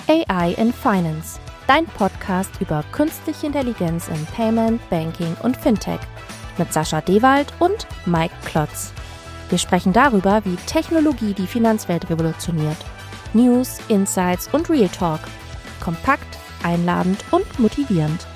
AI in Finance, dein Podcast über künstliche Intelligenz in Payment, Banking und Fintech mit Sascha Dewald und Mike Klotz. Wir sprechen darüber, wie Technologie die Finanzwelt revolutioniert. News, Insights und Real Talk. Kompakt, einladend und motivierend.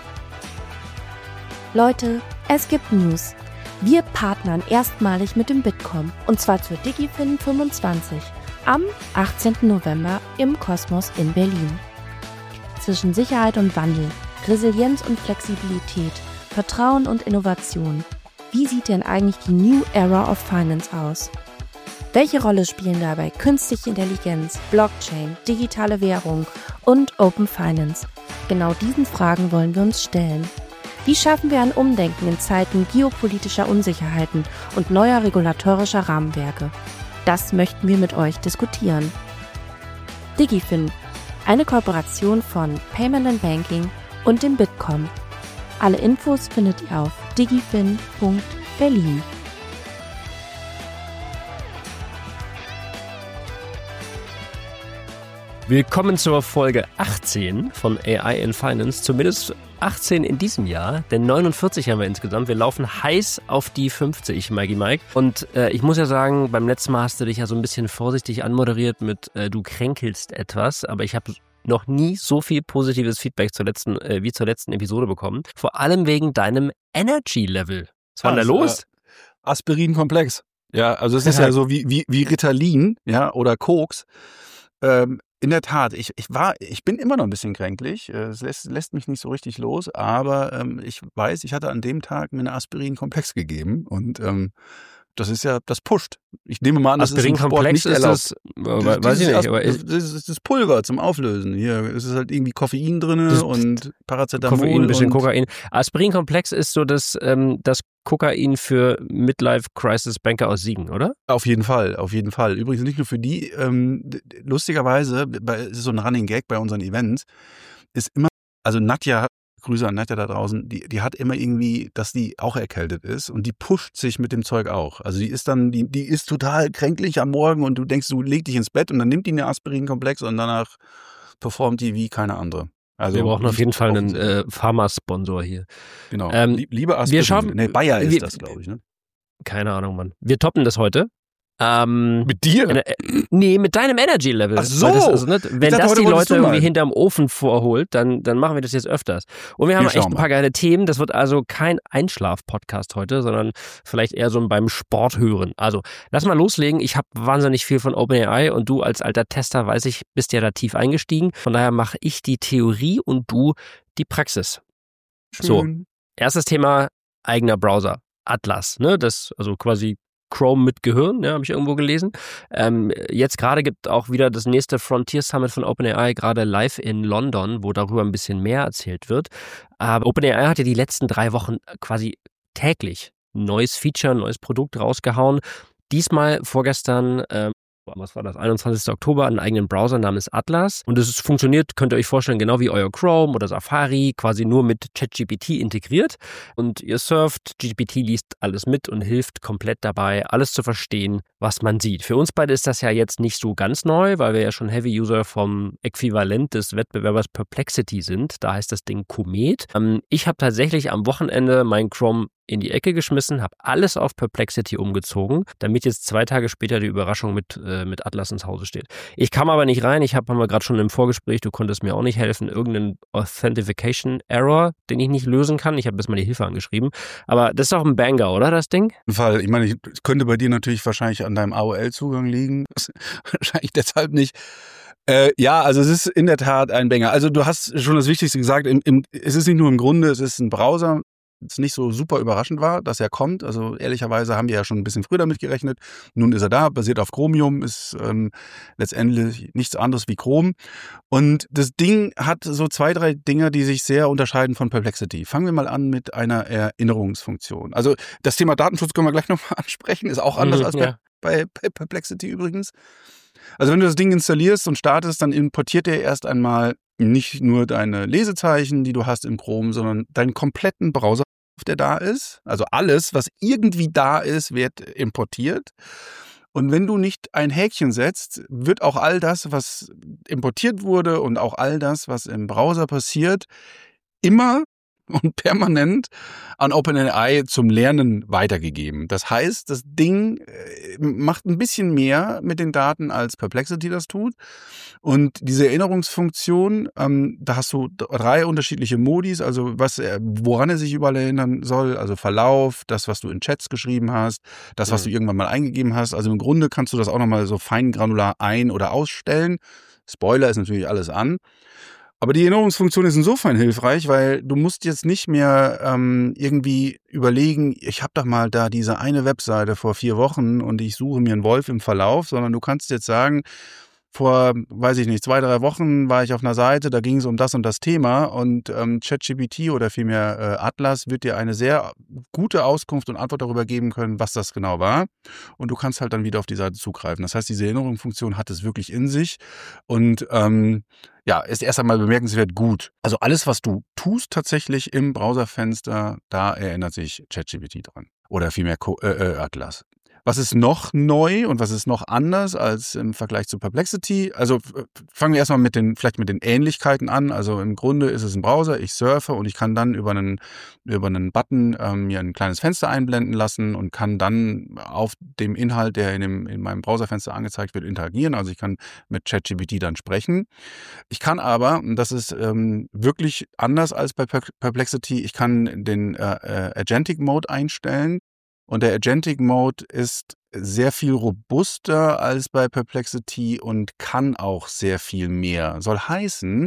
Leute, es gibt News. Wir partnern erstmalig mit dem Bitkom und zwar zur DigiFin 25 am 18. November im Kosmos in Berlin. Zwischen Sicherheit und Wandel, Resilienz und Flexibilität, Vertrauen und Innovation. Wie sieht denn eigentlich die New Era of Finance aus? Welche Rolle spielen dabei künstliche Intelligenz, Blockchain, digitale Währung und Open Finance? Genau diesen Fragen wollen wir uns stellen. Wie schaffen wir ein Umdenken in Zeiten geopolitischer Unsicherheiten und neuer regulatorischer Rahmenwerke? Das möchten wir mit euch diskutieren. DigiFin, eine Kooperation von Payment & Banking und dem Bitkom. Alle Infos findet ihr auf digifin.berlin. Willkommen zur Folge 18 von AI in Finance, zumindest 18 in diesem Jahr, denn 49 haben wir insgesamt. Wir laufen heiß auf die 50, Mike. Und ich muss ja sagen, beim letzten Mal hast du dich ja so ein bisschen vorsichtig anmoderiert mit du kränkelst etwas, aber ich habe noch nie so viel positives Feedback wie zur letzten Episode bekommen. Vor allem wegen deinem Energy-Level. Was war denn da los? Aspirin-Komplex. Ja, also es ist ja so wie Ritalin, ja, oder Koks. In der Tat, ich bin immer noch ein bisschen kränklich. Es lässt mich nicht so richtig los, aber ich weiß, ich hatte an dem Tag mir eine Aspirin-Komplex gegeben und das ist ja, das pusht. Ich nehme mal an, das ist im Sport nicht erlaubt. Weiß ich nicht, aber das ist das Pulver zum Auflösen. Hier ist es halt irgendwie Koffein drin und Paracetamol. Koffein, ein bisschen Kokain. Aspirin-Komplex ist so das Kokain für Midlife-Crisis-Banker aus Siegen, oder? Auf jeden Fall. Übrigens nicht nur für die. Lustigerweise, es ist so ein Running Gag bei unseren Events, ist immer, also Nadja, Grüße an Nadja da draußen, die hat immer irgendwie, dass die auch erkältet ist und die pusht sich mit dem Zeug auch. Also die ist total kränklich am Morgen und du denkst, du leg dich ins Bett und dann nimmt die eine Aspirin-Komplex und danach performt die wie keine andere. Also wir brauchen auf jeden Fall einen Pharma-Sponsor hier. Genau. Liebe Aspirin. Bayer ist das, glaube ich, ne? Keine Ahnung, Mann. Wir toppen das heute. Mit dir? Nee, mit deinem Energy-Level. Ach so. Wenn das die Leute irgendwie hinterm Ofen vorholt, dann machen wir das jetzt öfters. Und wir haben echt ein paar geile Themen. Das wird also kein Einschlaf-Podcast heute, sondern vielleicht eher so beim Sport hören. Also, lass mal loslegen. Ich habe wahnsinnig viel von OpenAI und du als alter Tester, weiß ich, bist ja da tief eingestiegen. Von daher mache ich die Theorie und du die Praxis. Schön. So, erstes Thema, eigener Browser. Atlas, ne? Das, also quasi Chrome mit Gehirn, ja, habe ich irgendwo gelesen. Jetzt gerade gibt auch wieder das nächste Frontier Summit von OpenAI gerade live in London, wo darüber ein bisschen mehr erzählt wird. Aber OpenAI hat ja die letzten 3 Wochen quasi täglich ein neues Feature, ein neues Produkt rausgehauen. Diesmal vorgestern, was war das, 21. Oktober, einen eigenen Browser namens Atlas. Und es funktioniert, könnt ihr euch vorstellen, genau wie euer Chrome oder Safari, quasi nur mit ChatGPT integriert. Und ihr surft, GPT liest alles mit und hilft komplett dabei, alles zu verstehen, was man sieht. Für uns beide ist das ja jetzt nicht so ganz neu, weil wir ja schon Heavy-User vom Äquivalent des Wettbewerbers Perplexity sind. Da heißt das Ding Komet. Ich habe tatsächlich am Wochenende mein Chrome in die Ecke geschmissen, habe alles auf Perplexity umgezogen, damit jetzt 2 Tage später die Überraschung mit Atlas ins Hause steht. Ich kam aber nicht rein, haben wir gerade schon im Vorgespräch, du konntest mir auch nicht helfen, irgendeinen Authentication Error, den ich nicht lösen kann. Ich habe bis mal die Hilfe angeschrieben. Aber das ist auch ein Banger, oder, das Ding? Fall. Ich meine, es könnte bei dir natürlich wahrscheinlich an deinem AOL-Zugang liegen. Wahrscheinlich deshalb nicht. Ja, also es ist in der Tat ein Banger. Also du hast schon das Wichtigste gesagt. Es ist nicht nur im Grunde, es ist ein Browser. Es nicht so super überraschend war, dass er kommt. Also ehrlicherweise haben wir ja schon ein bisschen früher damit gerechnet. Nun ist er da, basiert auf Chromium, ist letztendlich nichts anderes wie Chrome. Und das Ding hat so 2, 3 Dinge, die sich sehr unterscheiden von Perplexity. Fangen wir mal an mit einer Erinnerungsfunktion. Also das Thema Datenschutz können wir gleich nochmal ansprechen, ist auch anders als bei Perplexity übrigens. Also wenn du das Ding installierst und startest, dann importiert er erst einmal nicht nur deine Lesezeichen, die du hast im Chrome, sondern deinen kompletten Browser, der da ist. Also alles, was irgendwie da ist, wird importiert. Und wenn du nicht ein Häkchen setzt, wird auch all das, was importiert wurde und auch all das, was im Browser passiert, immer und permanent an OpenAI zum Lernen weitergegeben. Das heißt, das Ding macht ein bisschen mehr mit den Daten, als Perplexity das tut. Und diese Erinnerungsfunktion, da hast du 3 unterschiedliche Modis, also woran er sich überall erinnern soll, also Verlauf, das, was du in Chats geschrieben hast, das, was du irgendwann mal eingegeben hast. Also im Grunde kannst du das auch nochmal so feingranular ein- oder ausstellen. Spoiler ist natürlich alles an. Aber die Erinnerungsfunktion ist insofern hilfreich, weil du musst jetzt nicht mehr irgendwie überlegen, ich habe doch mal da diese eine Webseite vor 4 Wochen und ich suche mir einen Wolf im Verlauf, sondern du kannst jetzt sagen, vor, weiß ich nicht, 2, 3 Wochen war ich auf einer Seite, da ging es um das und das Thema und ChatGPT oder vielmehr Atlas wird dir eine sehr gute Auskunft und Antwort darüber geben können, was das genau war. Und du kannst halt dann wieder auf die Seite zugreifen. Das heißt, diese Erinnerungsfunktion hat es wirklich in sich und ist erst einmal bemerkenswert gut. Also alles, was du tust tatsächlich im Browserfenster, da erinnert sich ChatGPT dran. Oder vielmehr Atlas. Was ist noch neu und was ist noch anders als im Vergleich zu Perplexity? Also fangen wir erstmal vielleicht mit den Ähnlichkeiten an. Also im Grunde ist es ein Browser, ich surfe und ich kann dann über einen Button mir ein kleines Fenster einblenden lassen und kann dann auf dem Inhalt, der in meinem Browserfenster angezeigt wird, interagieren. Also ich kann mit ChatGPT dann sprechen. Ich kann aber, und das ist wirklich anders als bei Perplexity, ich kann den Agentic Mode einstellen. Und der Agentic Mode ist sehr viel robuster als bei Perplexity und kann auch sehr viel mehr. Soll heißen,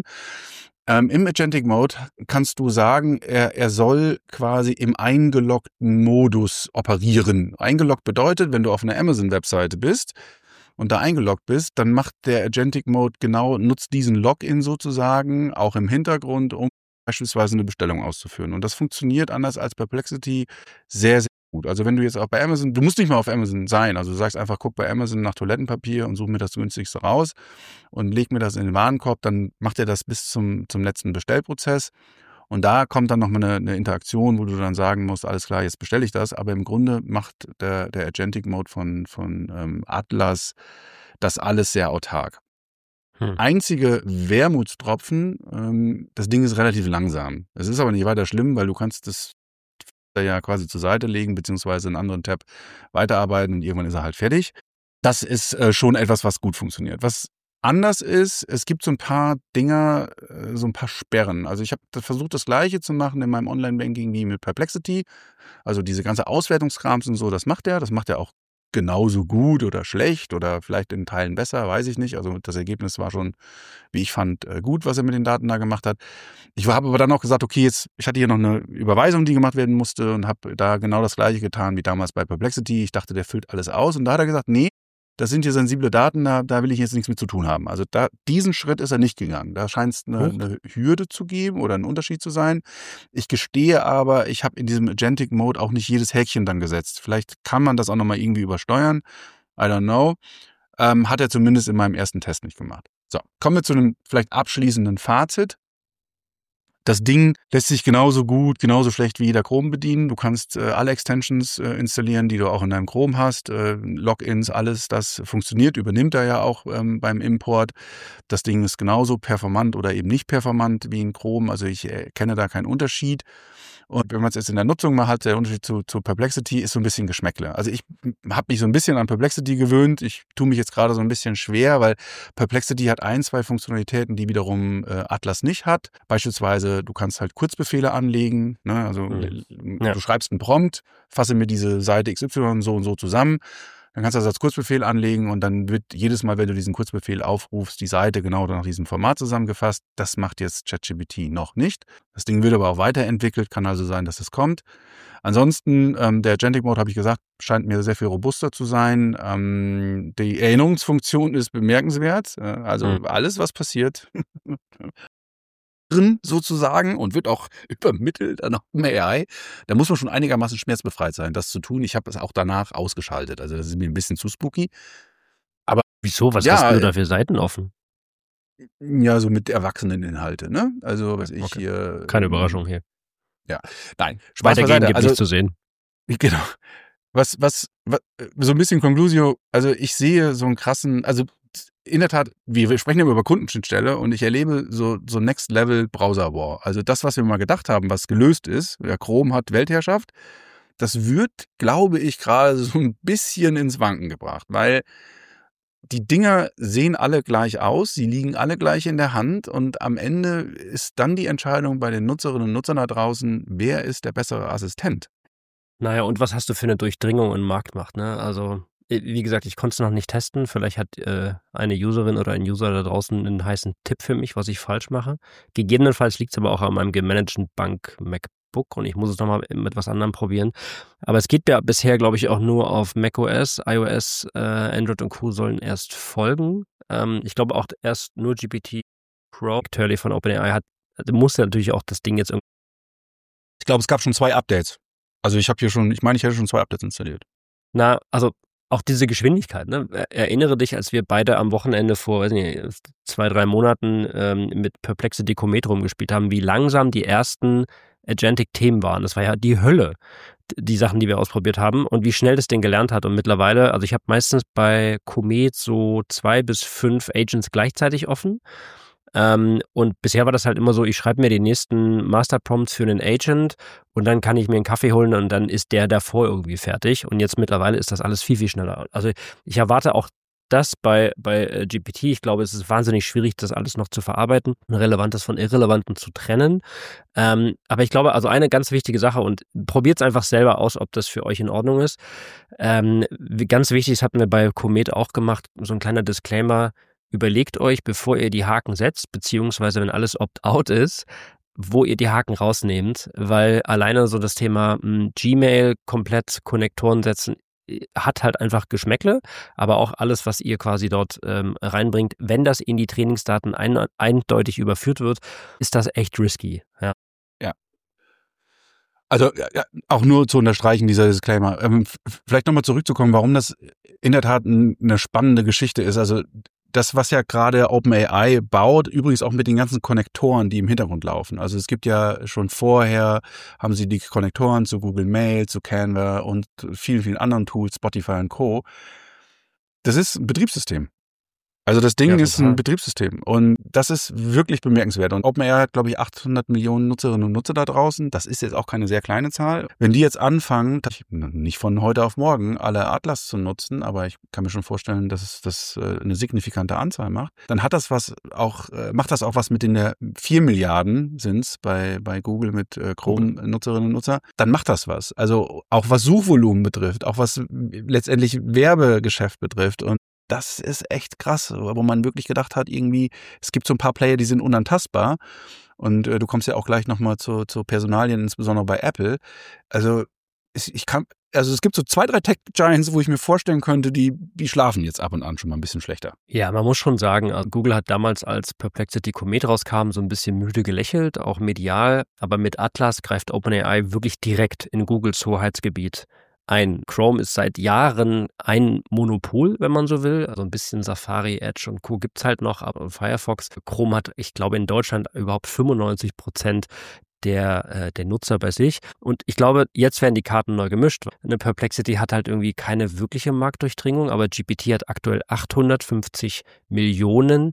im Agentic Mode kannst du sagen, er soll quasi im eingeloggten Modus operieren. Eingeloggt bedeutet, wenn du auf einer Amazon-Webseite bist und da eingeloggt bist, dann macht der Agentic Mode nutzt diesen Login sozusagen auch im Hintergrund, um beispielsweise eine Bestellung auszuführen. Und das funktioniert anders als Perplexity sehr, sehr gut. Also wenn du jetzt auch bei Amazon, du musst nicht mal auf Amazon sein, also du sagst einfach, guck bei Amazon nach Toilettenpapier und such mir das günstigste raus und leg mir das in den Warenkorb, dann macht er das bis zum letzten Bestellprozess. Und da kommt dann nochmal eine Interaktion, wo du dann sagen musst, alles klar, jetzt bestelle ich das. Aber im Grunde macht der Agentic Mode von Atlas das alles sehr autark. Einzige Wermutstropfen, das Ding ist relativ langsam. Es ist aber nicht weiter schlimm, weil du kannst das ja quasi zur Seite legen, beziehungsweise einen anderen Tab weiterarbeiten und irgendwann ist er halt fertig. Das ist schon etwas, was gut funktioniert. Was anders ist, es gibt so ein paar Dinger, so ein paar Sperren. Also ich habe versucht, das Gleiche zu machen in meinem Online-Banking wie mit Perplexity. Also diese ganze Auswertungskrams und so, das macht er auch genauso gut oder schlecht oder vielleicht in Teilen besser, weiß ich nicht. Also das Ergebnis war schon, wie ich fand, gut, was er mit den Daten da gemacht hat. Ich habe aber dann auch gesagt, okay, ich hatte hier noch eine Überweisung, die gemacht werden musste und habe da genau das Gleiche getan wie damals bei Perplexity. Ich dachte, der füllt alles aus und da hat er gesagt, nee, das sind hier sensible Daten, da will ich jetzt nichts mit zu tun haben. Also diesen Schritt ist er nicht gegangen. Da scheint es eine Hürde zu geben oder ein Unterschied zu sein. Ich gestehe aber, ich habe in diesem Agentic Mode auch nicht jedes Häkchen dann gesetzt. Vielleicht kann man das auch nochmal irgendwie übersteuern. I don't know. Hat er zumindest in meinem ersten Test nicht gemacht. So, kommen wir zu einem vielleicht abschließenden Fazit. Das Ding lässt sich genauso gut, genauso schlecht wie jeder Chrome bedienen. Du kannst alle Extensions installieren, die du auch in deinem Chrome hast. Logins, alles, das funktioniert, übernimmt er ja auch beim Import. Das Ding ist genauso performant oder eben nicht performant wie in Chrome. Also ich kenne da keinen Unterschied. Und wenn man es jetzt in der Nutzung mal hat, der Unterschied zu Perplexity ist so ein bisschen Geschmäckle. Also ich habe mich so ein bisschen an Perplexity gewöhnt. Ich tue mich jetzt gerade so ein bisschen schwer, weil Perplexity hat 1, 2 Funktionalitäten, die wiederum Atlas nicht hat. Beispielsweise, du kannst halt Kurzbefehle anlegen. Ne? Also du schreibst einen Prompt, fasse mir diese Seite XY so und so zusammen. Dann kannst du das als Kurzbefehl anlegen und dann wird jedes Mal, wenn du diesen Kurzbefehl aufrufst, die Seite genau nach diesem Format zusammengefasst. Das macht jetzt ChatGPT noch nicht. Das Ding wird aber auch weiterentwickelt, kann also sein, dass es kommt. Ansonsten, der Agentic Mode, habe ich gesagt, scheint mir sehr viel robuster zu sein. Die Erinnerungsfunktion ist bemerkenswert. Also alles, was passiert, drin sozusagen und wird auch übermittelt an AI. Da muss man schon einigermaßen schmerzbefreit sein, das zu tun. Ich habe es auch danach ausgeschaltet. Also das ist mir ein bisschen zu spooky. Aber wieso? Was hast du da für Seiten offen? Ja, so mit Erwachseneninhalte, ne? Also was ich hier. Keine Überraschung hier. Ja, nein. Spaß Weitergehen beiseite. gibt nichts zu sehen. Genau. Was, so ein bisschen Conclusio, also ich sehe so einen krassen, also in der Tat, wir sprechen immer über Kundenschnittstelle und ich erlebe so Next-Level-Browser-War. Also das, was wir mal gedacht haben, was gelöst ist, ja, Chrome hat Weltherrschaft, das wird, glaube ich, gerade so ein bisschen ins Wanken gebracht, weil die Dinger sehen alle gleich aus, sie liegen alle gleich in der Hand und am Ende ist dann die Entscheidung bei den Nutzerinnen und Nutzern da draußen, wer ist der bessere Assistent? Naja, und was hast du für eine Durchdringung in Marktmacht, ne? Also, wie gesagt, ich konnte es noch nicht testen. Vielleicht hat eine Userin oder ein User da draußen einen heißen Tipp für mich, was ich falsch mache. Gegebenenfalls liegt es aber auch an meinem gemanagten Bank-MacBook und ich muss es nochmal mit was anderem probieren. Aber es geht ja bisher, glaube ich, auch nur auf macOS, iOS, Android und Co. sollen erst folgen. Ich glaube auch erst nur GPT Pro. Turley von OpenAI muss ja natürlich auch das Ding jetzt irgendwie. Ich glaube, es gab schon 2 Updates. Also ich hätte schon 2 Updates installiert. Na, also auch diese Geschwindigkeit, ne? Erinnere dich, als wir beide am Wochenende vor, weiß nicht, 2-3 Monaten mit Perplexity Comet rumgespielt haben, wie langsam die ersten Agentic-Themen waren. Das war ja die Hölle, die Sachen, die wir ausprobiert haben und wie schnell das Ding gelernt hat. Und mittlerweile, also ich habe meistens bei Comet so 2 bis 5 Agents gleichzeitig offen. Und bisher war das halt immer so, ich schreibe mir die nächsten Master-Prompts für einen Agent und dann kann ich mir einen Kaffee holen und dann ist der davor irgendwie fertig. Und jetzt mittlerweile ist das alles viel, viel schneller. Also ich erwarte auch das bei GPT. Ich glaube, es ist wahnsinnig schwierig, das alles noch zu verarbeiten, Relevantes von Irrelevanten zu trennen. Aber ich glaube, also eine ganz wichtige Sache und probiert es einfach selber aus, ob das für euch in Ordnung ist. Ganz wichtig, das hatten wir bei Comet auch gemacht, so ein kleiner Disclaimer. Überlegt euch, bevor ihr die Haken setzt, beziehungsweise wenn alles Opt-out ist, wo ihr die Haken rausnehmt, weil alleine so das Thema Gmail komplett Konnektoren setzen hat halt einfach Geschmäckle, aber auch alles, was ihr quasi dort reinbringt, wenn das in die Trainingsdaten eindeutig überführt wird, ist das echt risky. Ja. Also auch nur zu unterstreichen, dieser Disclaimer. Vielleicht nochmal zurückzukommen, warum das in der Tat eine spannende Geschichte ist. Also das, was ja gerade OpenAI baut, übrigens auch mit den ganzen Konnektoren, die im Hintergrund laufen. Also es gibt ja schon vorher, haben sie die Konnektoren zu Google Mail, zu Canva und vielen, vielen anderen Tools, Spotify und Co. Das ist ein Betriebssystem. Also das Ding ist ein Betriebssystem und das ist wirklich bemerkenswert. Und OpenAI hat, glaube ich, 800 Millionen Nutzerinnen und Nutzer da draußen. Das ist jetzt auch keine sehr kleine Zahl. Wenn die jetzt anfangen, nicht von heute auf morgen alle Atlas zu nutzen, aber ich kann mir schon vorstellen, dass das eine signifikante Anzahl macht, dann hat das macht das auch was mit den 4 Milliarden sind's bei Google mit Chrome-Nutzerinnen und Nutzer. Dann macht das was. Also auch was Suchvolumen betrifft, auch was letztendlich Werbegeschäft betrifft und das ist echt krass, wo man wirklich gedacht hat, irgendwie, es gibt so ein paar Player, die sind unantastbar. Und du kommst ja auch gleich nochmal zu Personalien, insbesondere bei Apple. Also es gibt so 2, 3 Tech-Giants, wo ich mir vorstellen könnte, die schlafen jetzt ab und an schon mal ein bisschen schlechter. Ja, man muss schon sagen, also Google hat damals, als Perplexity Comet rauskam, so ein bisschen müde gelächelt, auch medial. Aber mit Atlas greift OpenAI wirklich direkt in Googles Hoheitsgebiet ein. Chrome ist seit Jahren ein Monopol, wenn man so will. Also ein bisschen Safari, Edge und Co. gibt's halt noch, aber Firefox. Chrome hat, ich glaube, in Deutschland überhaupt 95% der Nutzer bei sich. Und ich glaube, jetzt werden die Karten neu gemischt. Eine Perplexity hat halt irgendwie keine wirkliche Marktdurchdringung, aber GPT hat aktuell 850 Millionen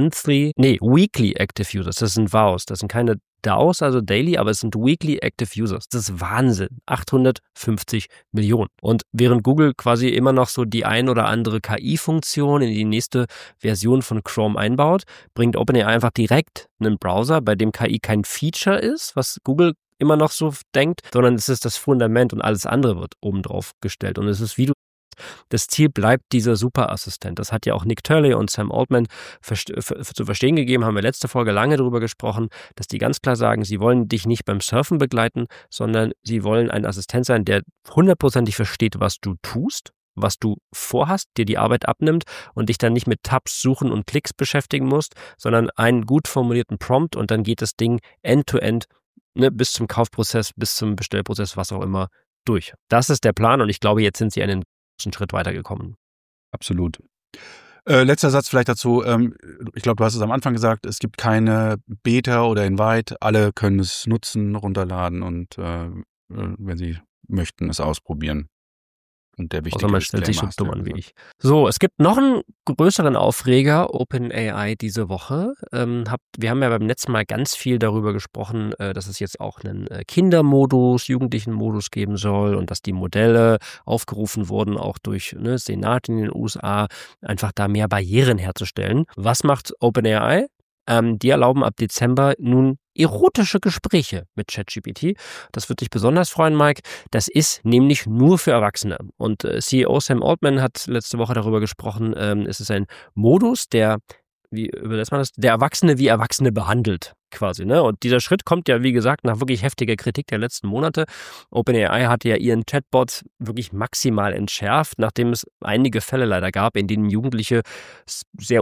Weekly Active Users. Das sind WAUs, das sind keine DAOs, also Daily, aber es sind Weekly Active Users. Das ist Wahnsinn. 850 Millionen. Und während Google quasi immer noch so die ein oder andere KI-Funktion in die nächste Version von Chrome einbaut, bringt OpenAI einfach direkt einen Browser, bei dem KI kein Feature ist, was Google immer noch so denkt, sondern es ist das Fundament und alles andere wird obendrauf gestellt. Und es ist, wie du das Ziel bleibt dieser Superassistent. Das hat ja auch Nick Turley und Sam Altman zu verstehen gegeben, haben wir letzte Folge lange darüber gesprochen, dass die ganz klar sagen, sie wollen dich nicht beim Surfen begleiten, sondern sie wollen ein Assistent sein, der 100%ig versteht, was du tust, was du vorhast, dir die Arbeit abnimmt und dich dann nicht mit Tabs suchen und Klicks beschäftigen musst, sondern einen gut formulierten Prompt und dann geht das Ding end-to-end, bis zum Kaufprozess, bis zum Bestellprozess, was auch immer, durch. Das ist der Plan und ich glaube, jetzt sind sie einen Schritt weitergekommen. Absolut. Letzter Satz vielleicht dazu. Ich glaube, du hast es am Anfang gesagt, es gibt keine Beta oder Invite. Alle können es nutzen, runterladen und wenn sie möchten, es ausprobieren. und der wichtige Außer man stellt sich so Disclaimer dumm hast du an wie ich. So, es gibt noch einen größeren Aufreger, OpenAI, diese Woche. Wir haben ja beim letzten Mal ganz viel darüber gesprochen, dass es jetzt auch einen Kindermodus, Jugendlichen-Modus geben soll und dass die Modelle aufgerufen wurden, auch durch Senat in den USA, einfach da mehr Barrieren herzustellen. Was macht OpenAI? Die erlauben ab Dezember nun erotische Gespräche mit ChatGPT. Das wird dich besonders freuen, Mike. Das ist nämlich nur für Erwachsene. Und CEO Sam Altman hat letzte Woche darüber gesprochen, es ist ein Modus, der Erwachsene wie Erwachsene behandelt, quasi. Ne? Und dieser Schritt kommt ja, wie gesagt, nach wirklich heftiger Kritik der letzten Monate. OpenAI hatte ja ihren Chatbot wirklich maximal entschärft, nachdem es einige Fälle leider gab, in denen Jugendliche sehr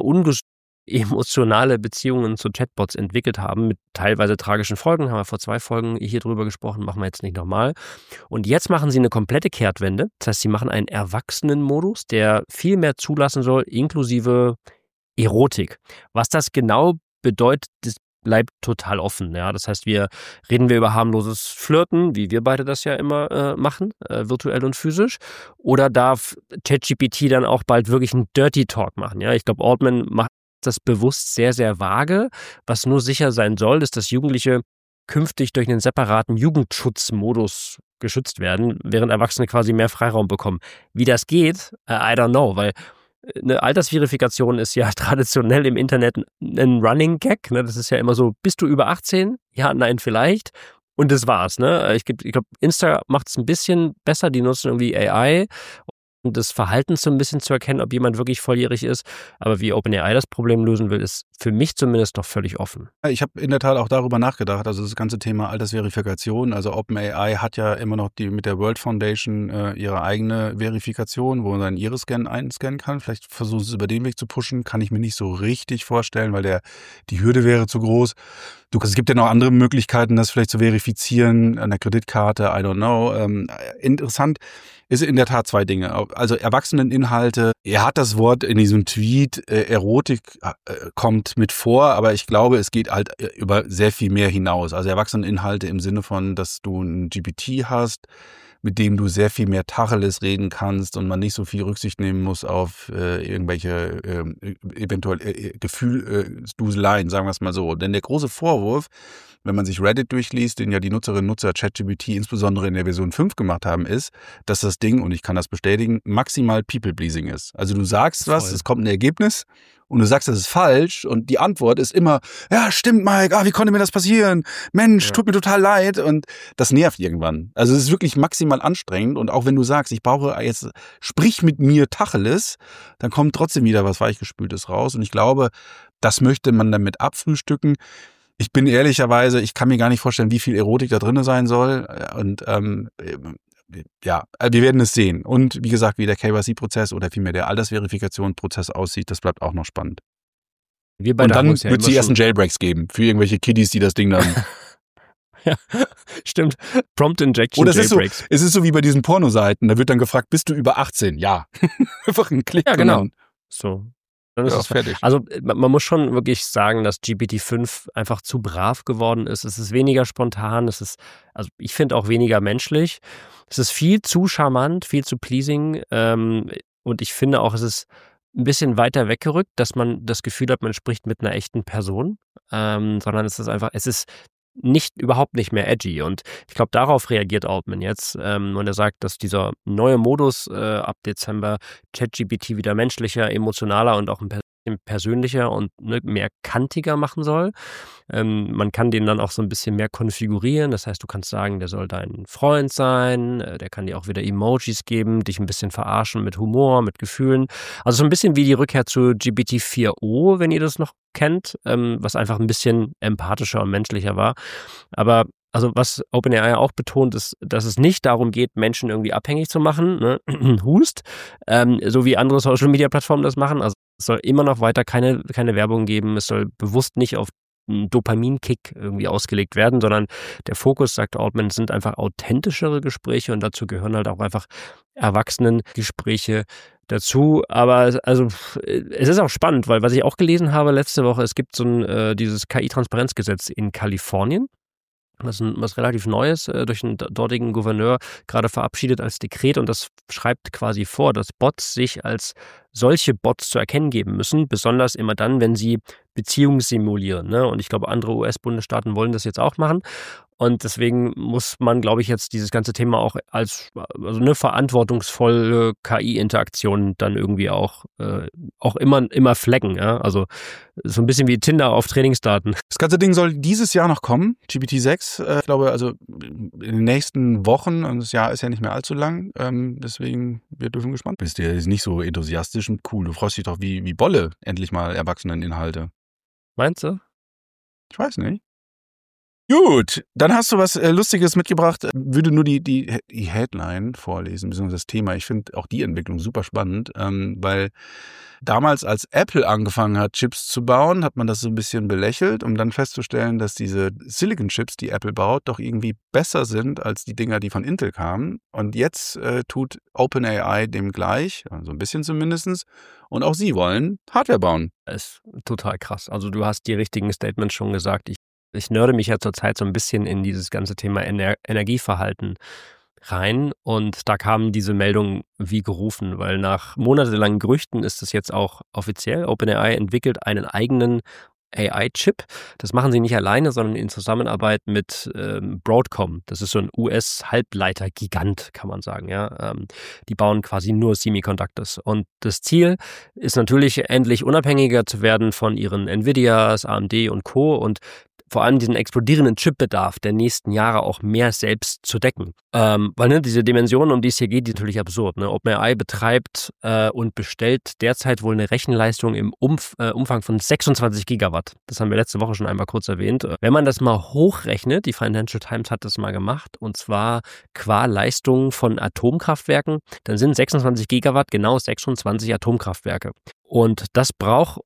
emotionale Beziehungen zu Chatbots entwickelt haben, mit teilweise tragischen Folgen. Haben wir vor 2 Folgen hier drüber gesprochen, machen wir jetzt nicht nochmal. Und jetzt machen sie eine komplette Kehrtwende. Das heißt, sie machen einen Erwachsenenmodus, der viel mehr zulassen soll, inklusive Erotik. Was das genau bedeutet, das bleibt total offen. Ja? Das heißt, reden wir über harmloses Flirten, wie wir beide das ja immer machen, virtuell und physisch. Oder darf ChatGPT dann auch bald wirklich einen Dirty Talk machen? Ja? Ich glaube, Altman macht das bewusst sehr, sehr vage. Was nur sicher sein soll, ist, dass Jugendliche künftig durch einen separaten Jugendschutzmodus geschützt werden, während Erwachsene quasi mehr Freiraum bekommen. Wie das geht, I don't know, weil eine Altersverifikation ist ja traditionell im Internet ein Running Gag. Ne? Das ist ja immer so, bist du über 18? Ja, nein, vielleicht. Und das war's. Ne? Ich glaube, Insta macht es ein bisschen besser. Die nutzen irgendwie AI, um das Verhalten so ein bisschen zu erkennen, ob jemand wirklich volljährig ist. Aber wie OpenAI das Problem lösen will, ist für mich zumindest noch völlig offen. Ich habe in der Tat auch darüber nachgedacht, also das ganze Thema Altersverifikation. Also OpenAI hat ja immer noch mit der World Foundation ihre eigene Verifikation, wo man seinen Iris-Scan einscannen kann. Vielleicht versuchen sie es über den Weg zu pushen, kann ich mir nicht so richtig vorstellen, weil die Hürde wäre zu groß. Es gibt ja noch andere Möglichkeiten, das vielleicht zu verifizieren, an der Kreditkarte, I don't know. Interessant ist in der Tat 2 Dinge. Also Erwachseneninhalte, er hat das Wort in diesem Tweet, Erotik kommt mit vor, aber ich glaube, es geht halt über sehr viel mehr hinaus. Also Erwachseneninhalte im Sinne von, dass du ein GPT hast, mit dem du sehr viel mehr Tacheles reden kannst und man nicht so viel Rücksicht nehmen muss auf irgendwelche eventuell Gefühlsduseleien, sagen wir es mal so. Denn der große Vorwurf, wenn man sich Reddit durchliest, den ja die Nutzerinnen und Nutzer ChatGPT insbesondere in der Version 5 gemacht haben, ist, dass das Ding, und ich kann das bestätigen, maximal People-Pleasing ist. Also du sagst was, es kommt ein Ergebnis und du sagst, das ist falsch und die Antwort ist immer, ja, stimmt, Mike, wie konnte mir das passieren? Mensch, tut mir total leid, und das nervt irgendwann. Also es ist wirklich maximal anstrengend, und auch wenn du sagst, ich brauche jetzt, sprich mit mir Tacheles, dann kommt trotzdem wieder was Weichgespültes raus, und ich glaube, das möchte man damit abfrühstücken. Ich bin ehrlicherweise, ich kann mir gar nicht vorstellen, wie viel Erotik da drin sein soll, und ja, wir werden es sehen. Und wie gesagt, wie der KYC-Prozess oder vielmehr der Altersverifikation-Prozess aussieht, das bleibt auch noch spannend. Und dann wird es die ersten Jailbreaks geben für irgendwelche Kiddies, die das Ding dann... Ja, stimmt. Prompt Injection Oder Jailbreaks. Es ist so wie bei diesen Pornoseiten, da wird dann gefragt, bist du über 18? Ja. Einfach ein Klick. Ja, genau. So. Dann ist Ja, es fertig. Also man muss schon wirklich sagen, dass GPT-5 einfach zu brav geworden ist. Es ist weniger spontan, also ich finde auch weniger menschlich. Es ist viel zu charmant, viel zu pleasing, und ich finde auch, es ist ein bisschen weiter weggerückt, dass man das Gefühl hat, man spricht mit einer echten Person, sondern es ist überhaupt nicht mehr edgy, und ich glaube, darauf reagiert Altman jetzt, und er sagt, dass dieser neue Modus ab Dezember ChatGPT wieder menschlicher, emotionaler und auch ein persönlicher und mehr kantiger machen soll. Man kann den dann auch so ein bisschen mehr konfigurieren. Das heißt, du kannst sagen, der soll dein Freund sein, der kann dir auch wieder Emojis geben, dich ein bisschen verarschen mit Humor, mit Gefühlen. Also so ein bisschen wie die Rückkehr zu GPT-4o, wenn ihr das noch kennt, was einfach ein bisschen empathischer und menschlicher war. Aber also was OpenAI auch betont, ist, dass es nicht darum geht, Menschen irgendwie abhängig zu machen, ne? Hust, so wie andere Social-Media-Plattformen das machen. Also es soll immer noch weiter keine Werbung geben, es soll bewusst nicht auf einen Dopaminkick irgendwie ausgelegt werden, sondern der Fokus, sagt Altman, sind einfach authentischere Gespräche, und dazu gehören halt auch einfach Erwachsenengespräche dazu. Aber also es ist auch spannend, weil was ich auch gelesen habe letzte Woche, es gibt so dieses KI-Transparenzgesetz in Kalifornien. was relativ Neues durch den dortigen Gouverneur gerade verabschiedet als Dekret und das schreibt quasi vor, dass Bots sich als solche Bots zu erkennen geben müssen, besonders immer dann, wenn sie Beziehungen simulieren. Ne? Und ich glaube, andere US-Bundesstaaten wollen das jetzt auch machen. Und deswegen muss man, glaube ich, jetzt dieses ganze Thema auch als eine verantwortungsvolle KI-Interaktion dann irgendwie auch immer flaggen. Ja? Also so ein bisschen wie Tinder auf Trainingsdaten. Das ganze Ding soll dieses Jahr noch kommen, GPT-6. Ich glaube, also in den nächsten Wochen, und das Jahr ist ja nicht mehr allzu lang, deswegen, wir dürfen gespannt. Bist du jetzt nicht so enthusiastisch und cool. Du freust dich doch wie Bolle, endlich mal Erwachseneninhalte. Meinst du? Ich weiß nicht. Gut, dann hast du was Lustiges mitgebracht. Würde nur die Headline vorlesen, beziehungsweise das Thema. Ich finde auch die Entwicklung super spannend, weil damals, als Apple angefangen hat, Chips zu bauen, hat man das so ein bisschen belächelt, um dann festzustellen, dass diese Silicon-Chips, die Apple baut, doch irgendwie besser sind als die Dinger, die von Intel kamen. Und jetzt tut OpenAI dem gleich, so ein bisschen zumindest. Und auch sie wollen Hardware bauen. Das ist total krass. Also du hast die richtigen Statements schon gesagt. Ich nörde mich ja zurzeit so ein bisschen in dieses ganze Thema Energieverhalten rein und da kamen diese Meldungen wie gerufen, weil nach monatelangen Gerüchten ist es jetzt auch offiziell. OpenAI entwickelt einen eigenen AI-Chip. Das machen sie nicht alleine, sondern in Zusammenarbeit mit Broadcom. Das ist so ein US-Halbleiter-Gigant, kann man sagen. Ja? Die bauen quasi nur Semiconductors. Und das Ziel ist natürlich, endlich unabhängiger zu werden von ihren Nvidias, AMD und Co. und vor allem diesen explodierenden Chipbedarf der nächsten Jahre auch mehr selbst zu decken. Weil diese Dimensionen, um die es hier geht, die sind natürlich absurd. Ne? OpenAI betreibt und bestellt derzeit wohl eine Rechenleistung im Umfang von 26 Gigawatt. Das haben wir letzte Woche schon einmal kurz erwähnt. Wenn man das mal hochrechnet, die Financial Times hat das mal gemacht, und zwar qua Leistung von Atomkraftwerken, dann sind 26 Gigawatt genau 26 Atomkraftwerke. Und das braucht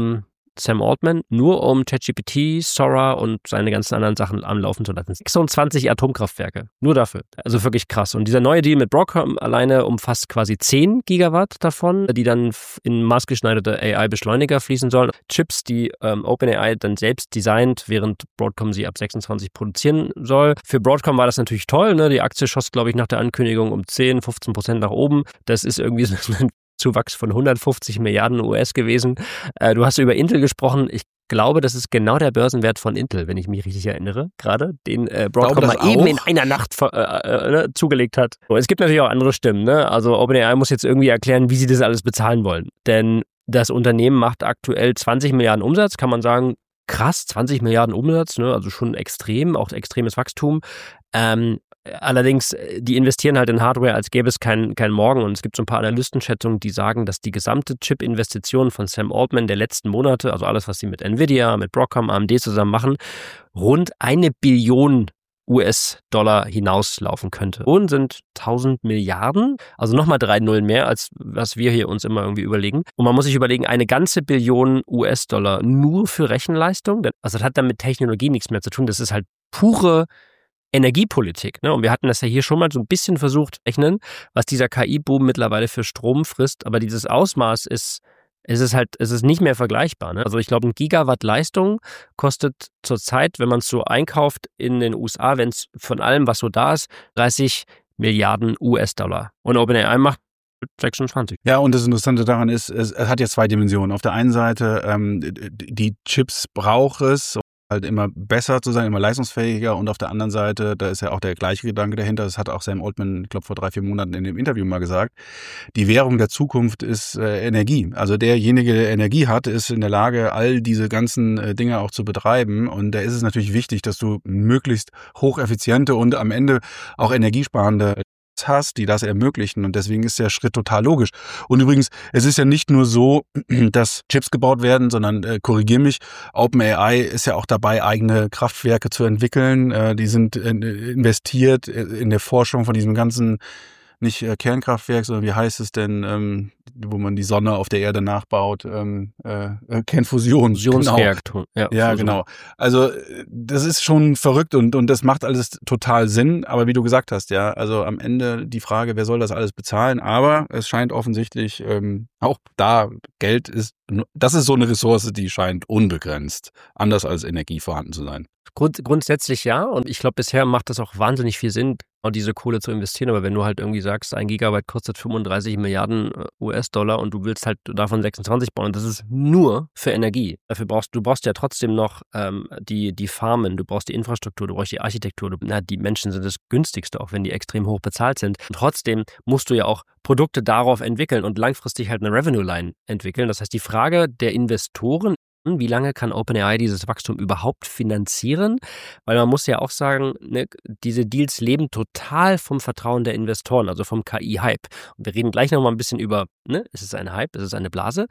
Sam Altman nur um ChatGPT, Sora und seine ganzen anderen Sachen am Laufen zu lassen. 26 Atomkraftwerke, nur dafür. Also wirklich krass. Und dieser neue Deal mit Broadcom alleine umfasst quasi 10 Gigawatt davon, die dann in maßgeschneiderte AI-Beschleuniger fließen sollen. Chips, die OpenAI dann selbst designt, während Broadcom sie ab 26 produzieren soll. Für Broadcom war das natürlich toll. Ne? Die Aktie schoss, glaube ich, nach der Ankündigung um 10-15% nach oben. Das ist irgendwie so ein Zuwachs von 150 Milliarden US gewesen. Du hast über Intel gesprochen. Ich glaube, das ist genau der Börsenwert von Intel, wenn ich mich richtig erinnere, gerade, den Broadcom mal eben in einer Nacht zugelegt hat. So, es gibt natürlich auch andere Stimmen. Ne? Also OpenAI muss jetzt irgendwie erklären, wie sie das alles bezahlen wollen. Denn das Unternehmen macht aktuell 20 Milliarden Umsatz, kann man sagen, krass, 20 Milliarden Umsatz, ne? Also schon extrem, auch extremes Wachstum. Allerdings, die investieren halt in Hardware, als gäbe es kein Morgen. Und es gibt so ein paar Analystenschätzungen, die sagen, dass die gesamte Chip-Investition von Sam Altman der letzten Monate, also alles, was sie mit Nvidia, mit Broadcom, AMD zusammen machen, rund 1 Billion US-Dollar hinauslaufen könnte. Und sind 1000 Milliarden, also nochmal 3 Nullen mehr, als was wir hier uns immer irgendwie überlegen. Und man muss sich überlegen, eine ganze Billion US-Dollar nur für Rechenleistung. Also das hat dann mit Technologie nichts mehr zu tun. Das ist halt pure Energiepolitik, ne? Und wir hatten das ja hier schon mal so ein bisschen versucht zu rechnen, was dieser KI-Boom mittlerweile für Strom frisst, aber dieses Ausmaß ist nicht mehr vergleichbar, ne? Also ich glaube, ein Gigawatt Leistung kostet zurzeit, wenn man es so einkauft in den USA, wenn es von allem, was so da ist, 30 Milliarden US-Dollar. Und OpenAI macht 26. Ja, und das Interessante daran ist, es hat ja 2 Dimensionen. Auf der einen Seite, die Chips braucht es, halt immer besser zu sein, immer leistungsfähiger, und auf der anderen Seite, da ist ja auch der gleiche Gedanke dahinter, das hat auch Sam Altman, ich glaube, vor 3-4 Monaten in dem Interview mal gesagt, die Währung der Zukunft ist Energie. Also derjenige, der Energie hat, ist in der Lage, all diese ganzen Dinge auch zu betreiben, und da ist es natürlich wichtig, dass du möglichst hocheffiziente und am Ende auch energiesparende hast, die das ermöglichen, und deswegen ist der Schritt total logisch. Und übrigens, es ist ja nicht nur so, dass Chips gebaut werden, sondern, korrigier mich, OpenAI ist ja auch dabei, eigene Kraftwerke zu entwickeln. Die sind investiert in der Forschung von diesem ganzen, nicht Kernkraftwerk, sondern wie heißt es denn, wo man die Sonne auf der Erde nachbaut, Kernfusion. Fusionsreaktor. Genau. Ja, genau. Also das ist schon verrückt, und das macht alles total Sinn, aber wie du gesagt hast, ja, also am Ende die Frage, wer soll das alles bezahlen, aber es scheint offensichtlich auch da, Geld ist das ist so eine Ressource, die scheint unbegrenzt, anders als Energie vorhanden zu sein. Grundsätzlich ja, und ich glaube, bisher macht das auch wahnsinnig viel Sinn, diese Kohle zu investieren, aber wenn du halt irgendwie sagst, 1 Gigabyte kostet 35 Milliarden US-Dollar und du willst halt davon 26 bauen, das ist nur für Energie. Dafür brauchst du ja trotzdem noch die Farmen, du brauchst die Infrastruktur, du brauchst die Architektur, die Menschen sind das günstigste, auch wenn die extrem hoch bezahlt sind. Und trotzdem musst du ja auch Produkte darauf entwickeln und langfristig halt eine Revenue-Line entwickeln. Das heißt, die Frage der Investoren, wie lange kann OpenAI dieses Wachstum überhaupt finanzieren? Weil man muss ja auch sagen, ne, diese Deals leben total vom Vertrauen der Investoren, also vom KI-Hype. Und wir reden gleich nochmal ein bisschen über, ne, ist es ein Hype, ist es eine Blase?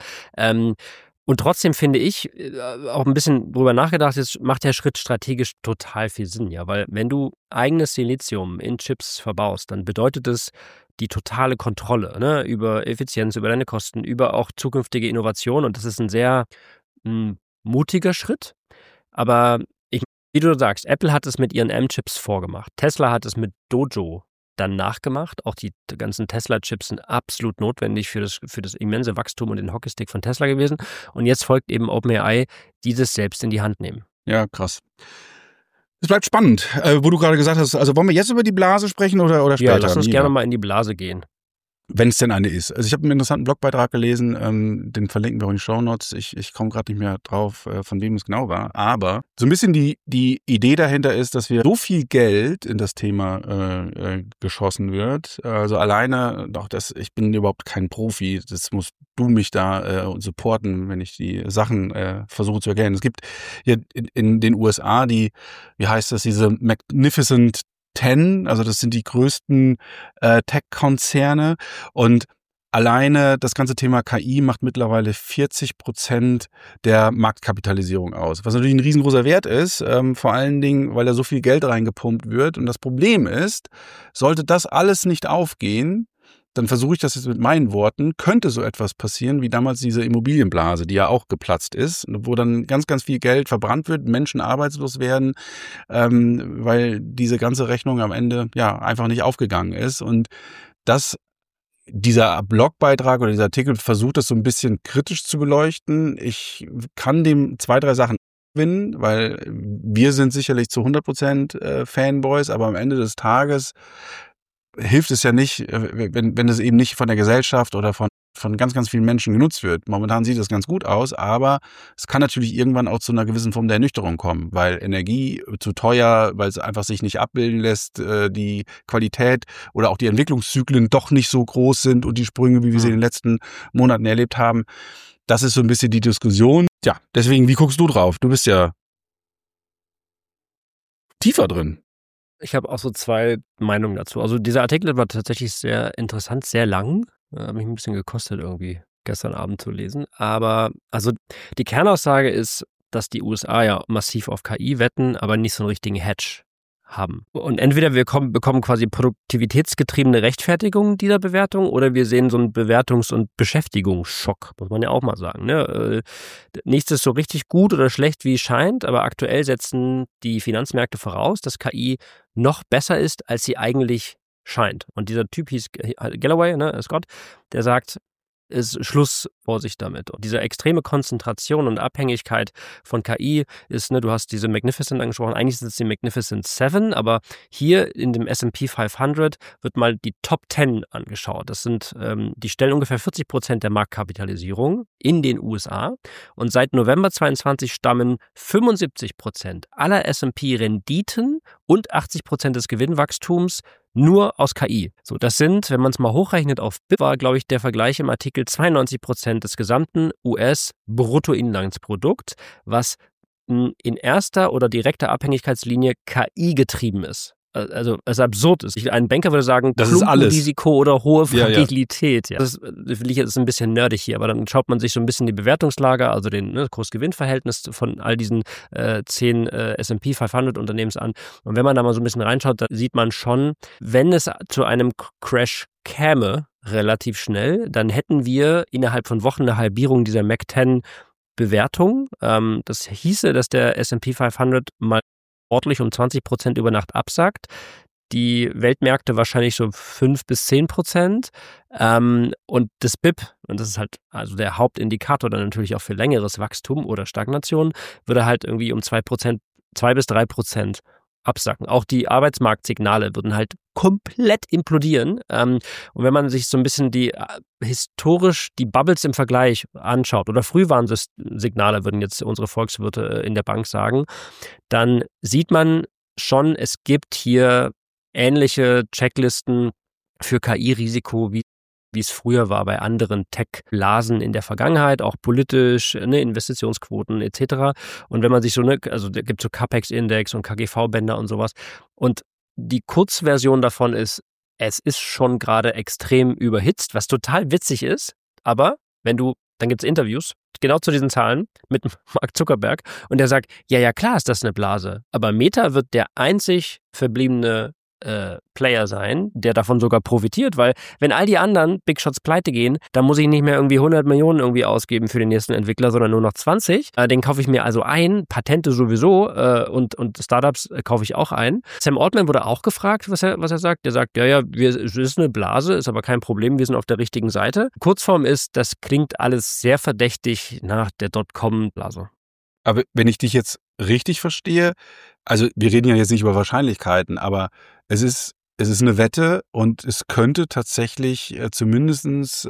Und trotzdem finde ich, auch ein bisschen drüber nachgedacht, jetzt macht der Schritt strategisch total viel Sinn, ja, weil wenn du eigenes Silizium in Chips verbaust, dann bedeutet es die totale Kontrolle, ne, über Effizienz, über deine Kosten, über auch zukünftige Innovation, und das ist ein sehr mutiger Schritt, aber wie du sagst, Apple hat es mit ihren M-Chips vorgemacht. Tesla hat es mit Dojo dann nachgemacht. Auch die ganzen Tesla-Chips sind absolut notwendig für das immense Wachstum und den Hockeystick von Tesla gewesen. Und jetzt folgt eben OpenAI, die das selbst in die Hand nehmen. Ja, krass. Es bleibt spannend, wo du gerade gesagt hast, also wollen wir jetzt über die Blase sprechen oder später? Ja, lass uns gerne mal in die Blase gehen. Wenn es denn eine ist. Also ich habe einen interessanten Blogbeitrag gelesen, den verlinken wir auch in den Shownotes. Ich komme gerade nicht mehr drauf, von wem es genau war. Aber so ein bisschen die Idee dahinter ist, dass wir so viel Geld in das Thema geschossen wird. Also alleine, ich bin überhaupt kein Profi, das musst du mich da supporten, wenn ich die Sachen versuche zu erklären. Es gibt hier in den USA diese Magnificent 10, also das sind die größten Tech-Konzerne, und alleine das ganze Thema KI macht mittlerweile 40% der Marktkapitalisierung aus, was natürlich ein riesengroßer Wert ist, vor allen Dingen, weil da so viel Geld reingepumpt wird. Und das Problem ist, sollte das alles nicht aufgehen, dann versuche ich das jetzt mit meinen Worten, könnte so etwas passieren wie damals diese Immobilienblase, die ja auch geplatzt ist, wo dann ganz, ganz viel Geld verbrannt wird, Menschen arbeitslos werden, weil diese ganze Rechnung am Ende ja einfach nicht aufgegangen ist. Und dieser Blogbeitrag oder dieser Artikel versucht das so ein bisschen kritisch zu beleuchten. Ich kann dem 2, 3 Sachen gewinnen, weil wir sind sicherlich zu 100% Fanboys, aber am Ende des Tages hilft es ja nicht, wenn es eben nicht von der Gesellschaft oder von ganz, ganz vielen Menschen genutzt wird. Momentan sieht das ganz gut aus, aber es kann natürlich irgendwann auch zu einer gewissen Form der Ernüchterung kommen, weil Energie zu teuer, weil es einfach sich nicht abbilden lässt, die Qualität oder auch die Entwicklungszyklen doch nicht so groß sind und die Sprünge, wie wir sie in den letzten Monaten erlebt haben. Das ist so ein bisschen die Diskussion. Ja, deswegen, wie guckst du drauf? Du bist ja tiefer drin. Ich habe auch so 2 Meinungen dazu. Also dieser Artikel war tatsächlich sehr interessant, sehr lang. Hat mich ein bisschen gekostet irgendwie gestern Abend zu lesen. Aber also die Kernaussage ist, dass die USA ja massiv auf KI wetten, aber nicht so einen richtigen Hedge haben. Und entweder wir bekommen quasi produktivitätsgetriebene Rechtfertigung dieser Bewertung, oder wir sehen so einen Bewertungs- und Beschäftigungsschock, muss man ja auch mal sagen. Ne? Nichts ist so richtig gut oder schlecht, wie es scheint, aber aktuell setzen die Finanzmärkte voraus, dass KI noch besser ist, als sie eigentlich scheint. Und dieser Typ hieß Galloway, ne, Scott, der sagt, ist Schluss, Vorsicht damit. Und diese extreme Konzentration und Abhängigkeit von KI ist, ne, du hast diese Magnificent angesprochen, eigentlich sind es die Magnificent 7, aber hier in dem S&P 500 wird mal die Top 10 angeschaut. Das sind, die stellen ungefähr 40% der Marktkapitalisierung in den USA, und seit November 22 stammen 75% aller S&P-Renditen und 80% des Gewinnwachstums nur aus KI. So, das sind, wenn man es mal hochrechnet auf BIP, war, glaube ich, der Vergleich im Artikel 92% des gesamten US-Bruttoinlandsprodukt, was in erster oder direkter Abhängigkeitslinie KI getrieben ist. Also es absurd ist. Ein Banker würde sagen, das ist alles Risiko oder hohe Fragilität. Ja. Das ist ein bisschen nerdig hier, aber dann schaut man sich so ein bisschen die Bewertungslage, also den Kurs-Gewinn-Verhältnis von all diesen 10 S&P 500 Unternehmen an. Und wenn man da mal so ein bisschen reinschaut, dann sieht man schon, wenn es zu einem Crash käme, relativ schnell, dann hätten wir innerhalb von Wochen eine Halbierung dieser Mac 10 Bewertung. Das hieße, dass der S&P 500 mal ordentlich um 20% über Nacht absackt. die Weltmärkte wahrscheinlich so 5-10%. Und das BIP, und das ist halt also der Hauptindikator dann natürlich auch für längeres Wachstum oder Stagnation, würde halt irgendwie um 2-3% absacken. Auch die Arbeitsmarktsignale würden halt komplett implodieren. Und wenn man sich so ein bisschen historisch die Bubbles im Vergleich anschaut, oder Frühwarnsignale würden jetzt unsere Volkswirte in der Bank sagen, dann sieht man schon, es gibt hier ähnliche Checklisten für KI-Risiko, wie es früher war bei anderen Tech-Blasen in der Vergangenheit, auch politisch, Investitionsquoten etc. Und wenn man sich also da gibt es so CAPEX-Index und KGV-Bänder und sowas. Und die Kurzversion davon ist, es ist schon gerade extrem überhitzt, was total witzig ist, aber dann gibt es Interviews, genau zu diesen Zahlen mit Mark Zuckerberg und der sagt, ja klar ist das eine Blase, aber Meta wird der einzig verbliebene Player sein, der davon sogar profitiert, weil wenn all die anderen Big Shots pleite gehen, dann muss ich nicht mehr irgendwie 100 Millionen irgendwie ausgeben für den nächsten Entwickler, sondern nur noch 20. Den kaufe ich mir also ein, Patente sowieso und Startups kaufe ich auch ein. Sam Altman wurde auch gefragt, was er sagt. Der sagt, es ist eine Blase, ist aber kein Problem, wir sind auf der richtigen Seite. Kurzform ist, das klingt alles sehr verdächtig nach der Dotcom-Blase. Aber wenn ich dich jetzt richtig verstehe, also wir reden ja jetzt nicht über Wahrscheinlichkeiten, aber es ist eine Wette und es könnte tatsächlich zumindestens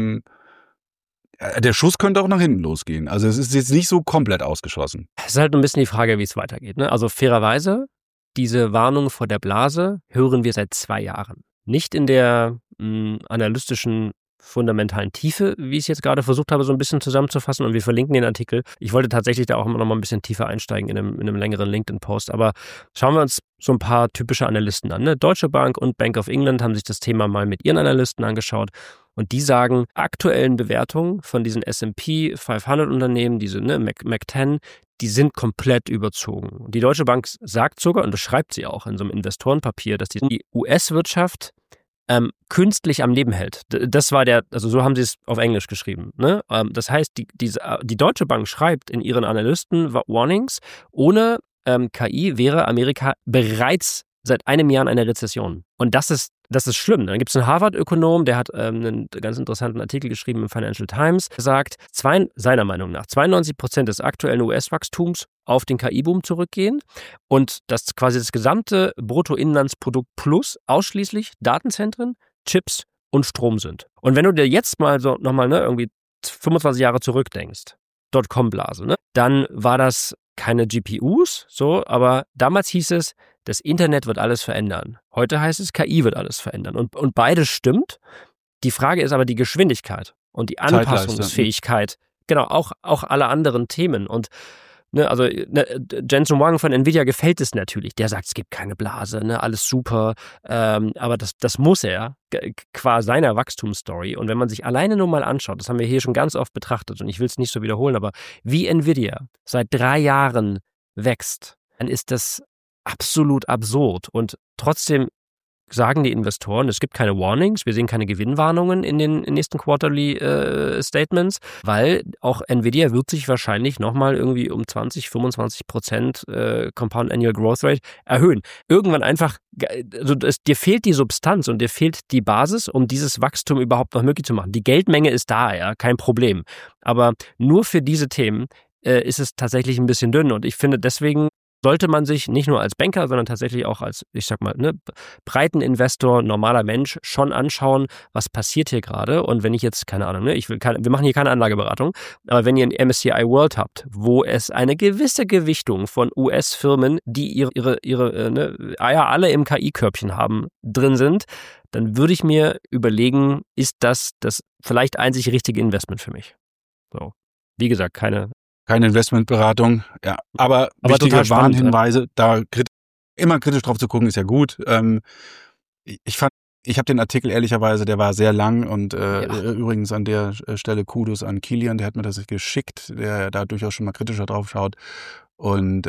der Schuss könnte auch nach hinten losgehen. Also es ist jetzt nicht so komplett ausgeschlossen. Es ist halt ein bisschen die Frage, wie es weitergeht. Ne? Also fairerweise, diese Warnung vor der Blase hören wir seit 2 Jahren. Nicht in der analytischen fundamentalen Tiefe, wie ich es jetzt gerade versucht habe, so ein bisschen zusammenzufassen, und wir verlinken den Artikel. Ich wollte tatsächlich da auch noch mal ein bisschen tiefer einsteigen in einem längeren LinkedIn-Post, aber schauen wir uns so ein paar typische Analysten an. Ne? Deutsche Bank und Bank of England haben sich das Thema mal mit ihren Analysten angeschaut und die sagen, aktuellen Bewertungen von diesen S&P 500 Unternehmen, diese Mac 10, die sind komplett überzogen. Die Deutsche Bank sagt sogar, und das schreibt sie auch in so einem Investorenpapier, dass die US-Wirtschaft künstlich am Leben hält. Das war also so haben sie es auf Englisch geschrieben. Ne? Das heißt, die Deutsche Bank schreibt in ihren Analysten-Warnings, ohne KI wäre Amerika bereits seit einem Jahr in einer Rezession. Und das ist schlimm. Dann gibt es einen Harvard-Ökonom, der hat einen ganz interessanten Artikel geschrieben im Financial Times, der sagt, seiner Meinung nach 92% des aktuellen US-Wachstums auf den KI-Boom zurückgehen und dass quasi das gesamte Bruttoinlandsprodukt plus ausschließlich Datenzentren, Chips und Strom sind. Und wenn du dir jetzt mal so nochmal irgendwie 25 Jahre zurückdenkst, Dotcom-Blase, ne, dann war das keine GPUs, so, aber damals hieß es, das Internet wird alles verändern. Heute heißt es, KI wird alles verändern. Und beides stimmt. Die Frage ist aber die Geschwindigkeit und die Anpassungsfähigkeit. Genau, auch alle anderen Themen. Und Jensen Huang von Nvidia gefällt es natürlich. Der sagt, es gibt keine Blase, alles super. Aber das muss er qua seiner Wachstumsstory. Und wenn man sich alleine nur mal anschaut, das haben wir hier schon ganz oft betrachtet und ich will es nicht so wiederholen, aber wie Nvidia seit 3 Jahren wächst, dann ist das absolut absurd. Und trotzdem sagen die Investoren, es gibt keine Warnings, wir sehen keine Gewinnwarnungen in den nächsten Quarterly Statements, weil auch Nvidia wird sich wahrscheinlich nochmal irgendwie um 20-25% Compound Annual Growth Rate erhöhen. Irgendwann einfach, also dir fehlt die Substanz und dir fehlt die Basis, um dieses Wachstum überhaupt noch möglich zu machen. Die Geldmenge ist da, ja, kein Problem. Aber nur für diese Themen ist es tatsächlich ein bisschen dünn und ich finde, deswegen sollte man sich nicht nur als Banker, sondern tatsächlich auch als, ich sag mal, breiten Investor, normaler Mensch schon anschauen, was passiert hier gerade. Und wenn ich jetzt, keine Ahnung, wir machen hier keine Anlageberatung, aber wenn ihr ein MSCI World habt, wo es eine gewisse Gewichtung von US-Firmen, die ihre Eier alle im KI-Körbchen haben, drin sind, dann würde ich mir überlegen, ist das vielleicht einzig richtige Investment für mich? So. Wie gesagt, keine Investmentberatung, ja. Aber wichtige Warnhinweise, da immer kritisch drauf zu gucken, ist ja gut. Ich habe den Artikel ehrlicherweise, der war sehr lang und übrigens an der Stelle Kudos an Kilian, der hat mir das geschickt, der da durchaus schon mal kritischer drauf schaut. Und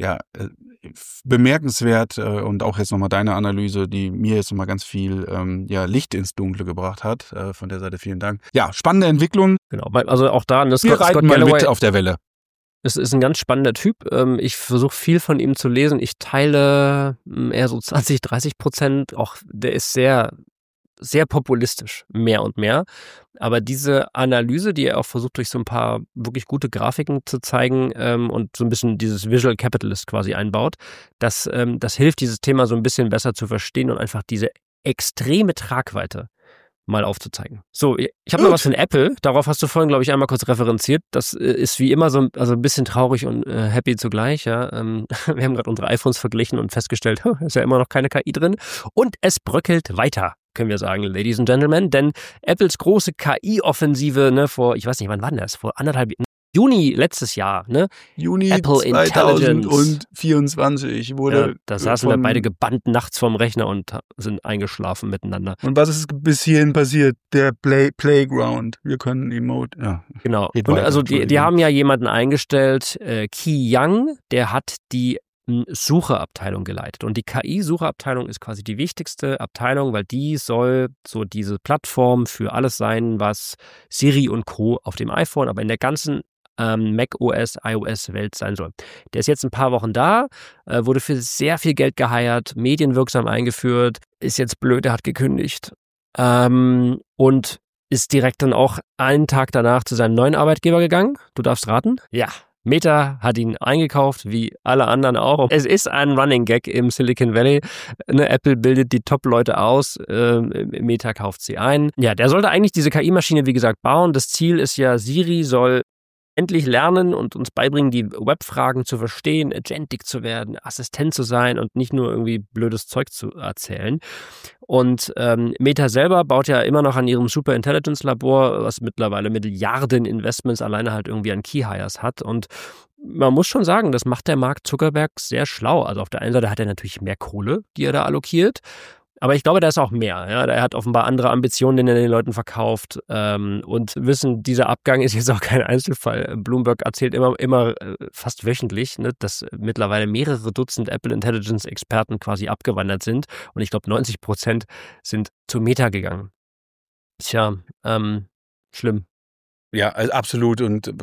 bemerkenswert und auch jetzt nochmal deine Analyse, die mir jetzt nochmal ganz viel Licht ins Dunkle gebracht hat. Von der Seite vielen Dank. Ja, spannende Entwicklung. Genau, also auch da, wir reiten mal mit auf der Welle. Es ist ein ganz spannender Typ. Ich versuche viel von ihm zu lesen. Ich teile eher so 20-30%. Auch der ist sehr, sehr populistisch, mehr und mehr. Aber diese Analyse, die er auch versucht, durch so ein paar wirklich gute Grafiken zu zeigen und so ein bisschen dieses Visual Capitalist quasi einbaut, das hilft, dieses Thema so ein bisschen besser zu verstehen und einfach diese extreme Tragweite mal aufzuzeigen. So, ich habe noch was von Apple. Darauf hast du vorhin, glaube ich, einmal kurz referenziert. Das ist wie immer so ein bisschen traurig und happy zugleich. Ja. Wir haben gerade unsere iPhones verglichen und festgestellt, ist ja immer noch keine KI drin. Und es bröckelt weiter, können wir sagen, Ladies and Gentlemen. Denn Apples große KI-Offensive, ne, vor, ich weiß nicht, wann war das? Vor Juni letztes Jahr, ne? Juni Apple 2024 wurde. Da saßen wir beide gebannt nachts vorm Rechner und sind eingeschlafen miteinander. Und was ist bis hierhin passiert? Der Playground. Wir können Emote. Ja. Genau. Und also die haben ja jemanden eingestellt, Qi Yang, der hat die Sucheabteilung geleitet. Und die KI-Sucheabteilung ist quasi die wichtigste Abteilung, weil die soll so diese Plattform für alles sein, was Siri und Co. auf dem iPhone, aber in der ganzen macOS, iOS-Welt sein soll. Der ist jetzt ein paar Wochen da, wurde für sehr viel Geld geheiert, medienwirksam eingeführt, ist jetzt blöd, er hat gekündigt und ist direkt dann auch einen Tag danach zu seinem neuen Arbeitgeber gegangen. Du darfst raten? Ja. Meta hat ihn eingekauft, wie alle anderen auch. Es ist ein Running Gag im Silicon Valley. Apple bildet die Top-Leute aus, Meta kauft sie ein. Ja, der sollte eigentlich diese KI-Maschine, wie gesagt, bauen. Das Ziel ist ja, Siri soll endlich lernen und uns beibringen, die Webfragen zu verstehen, agentic zu werden, Assistent zu sein und nicht nur irgendwie blödes Zeug zu erzählen. Und Meta selber baut ja immer noch an ihrem Super Intelligence Labor, was mittlerweile Milliarden Investments alleine halt irgendwie an Key Hires hat. Und man muss schon sagen, das macht der Mark Zuckerberg sehr schlau. Also auf der einen Seite hat er natürlich mehr Kohle, die er da allokiert. Aber ich glaube, da ist auch mehr. Ja? Er hat offenbar andere Ambitionen, die er den Leuten verkauft. Und wissen, dieser Abgang ist jetzt auch kein Einzelfall. Bloomberg erzählt immer fast wöchentlich, ne, dass mittlerweile mehrere Dutzend Apple Intelligence Experten quasi abgewandert sind. Und ich glaube, 90% sind zu Meta gegangen. Tja, schlimm. Ja, absolut. Und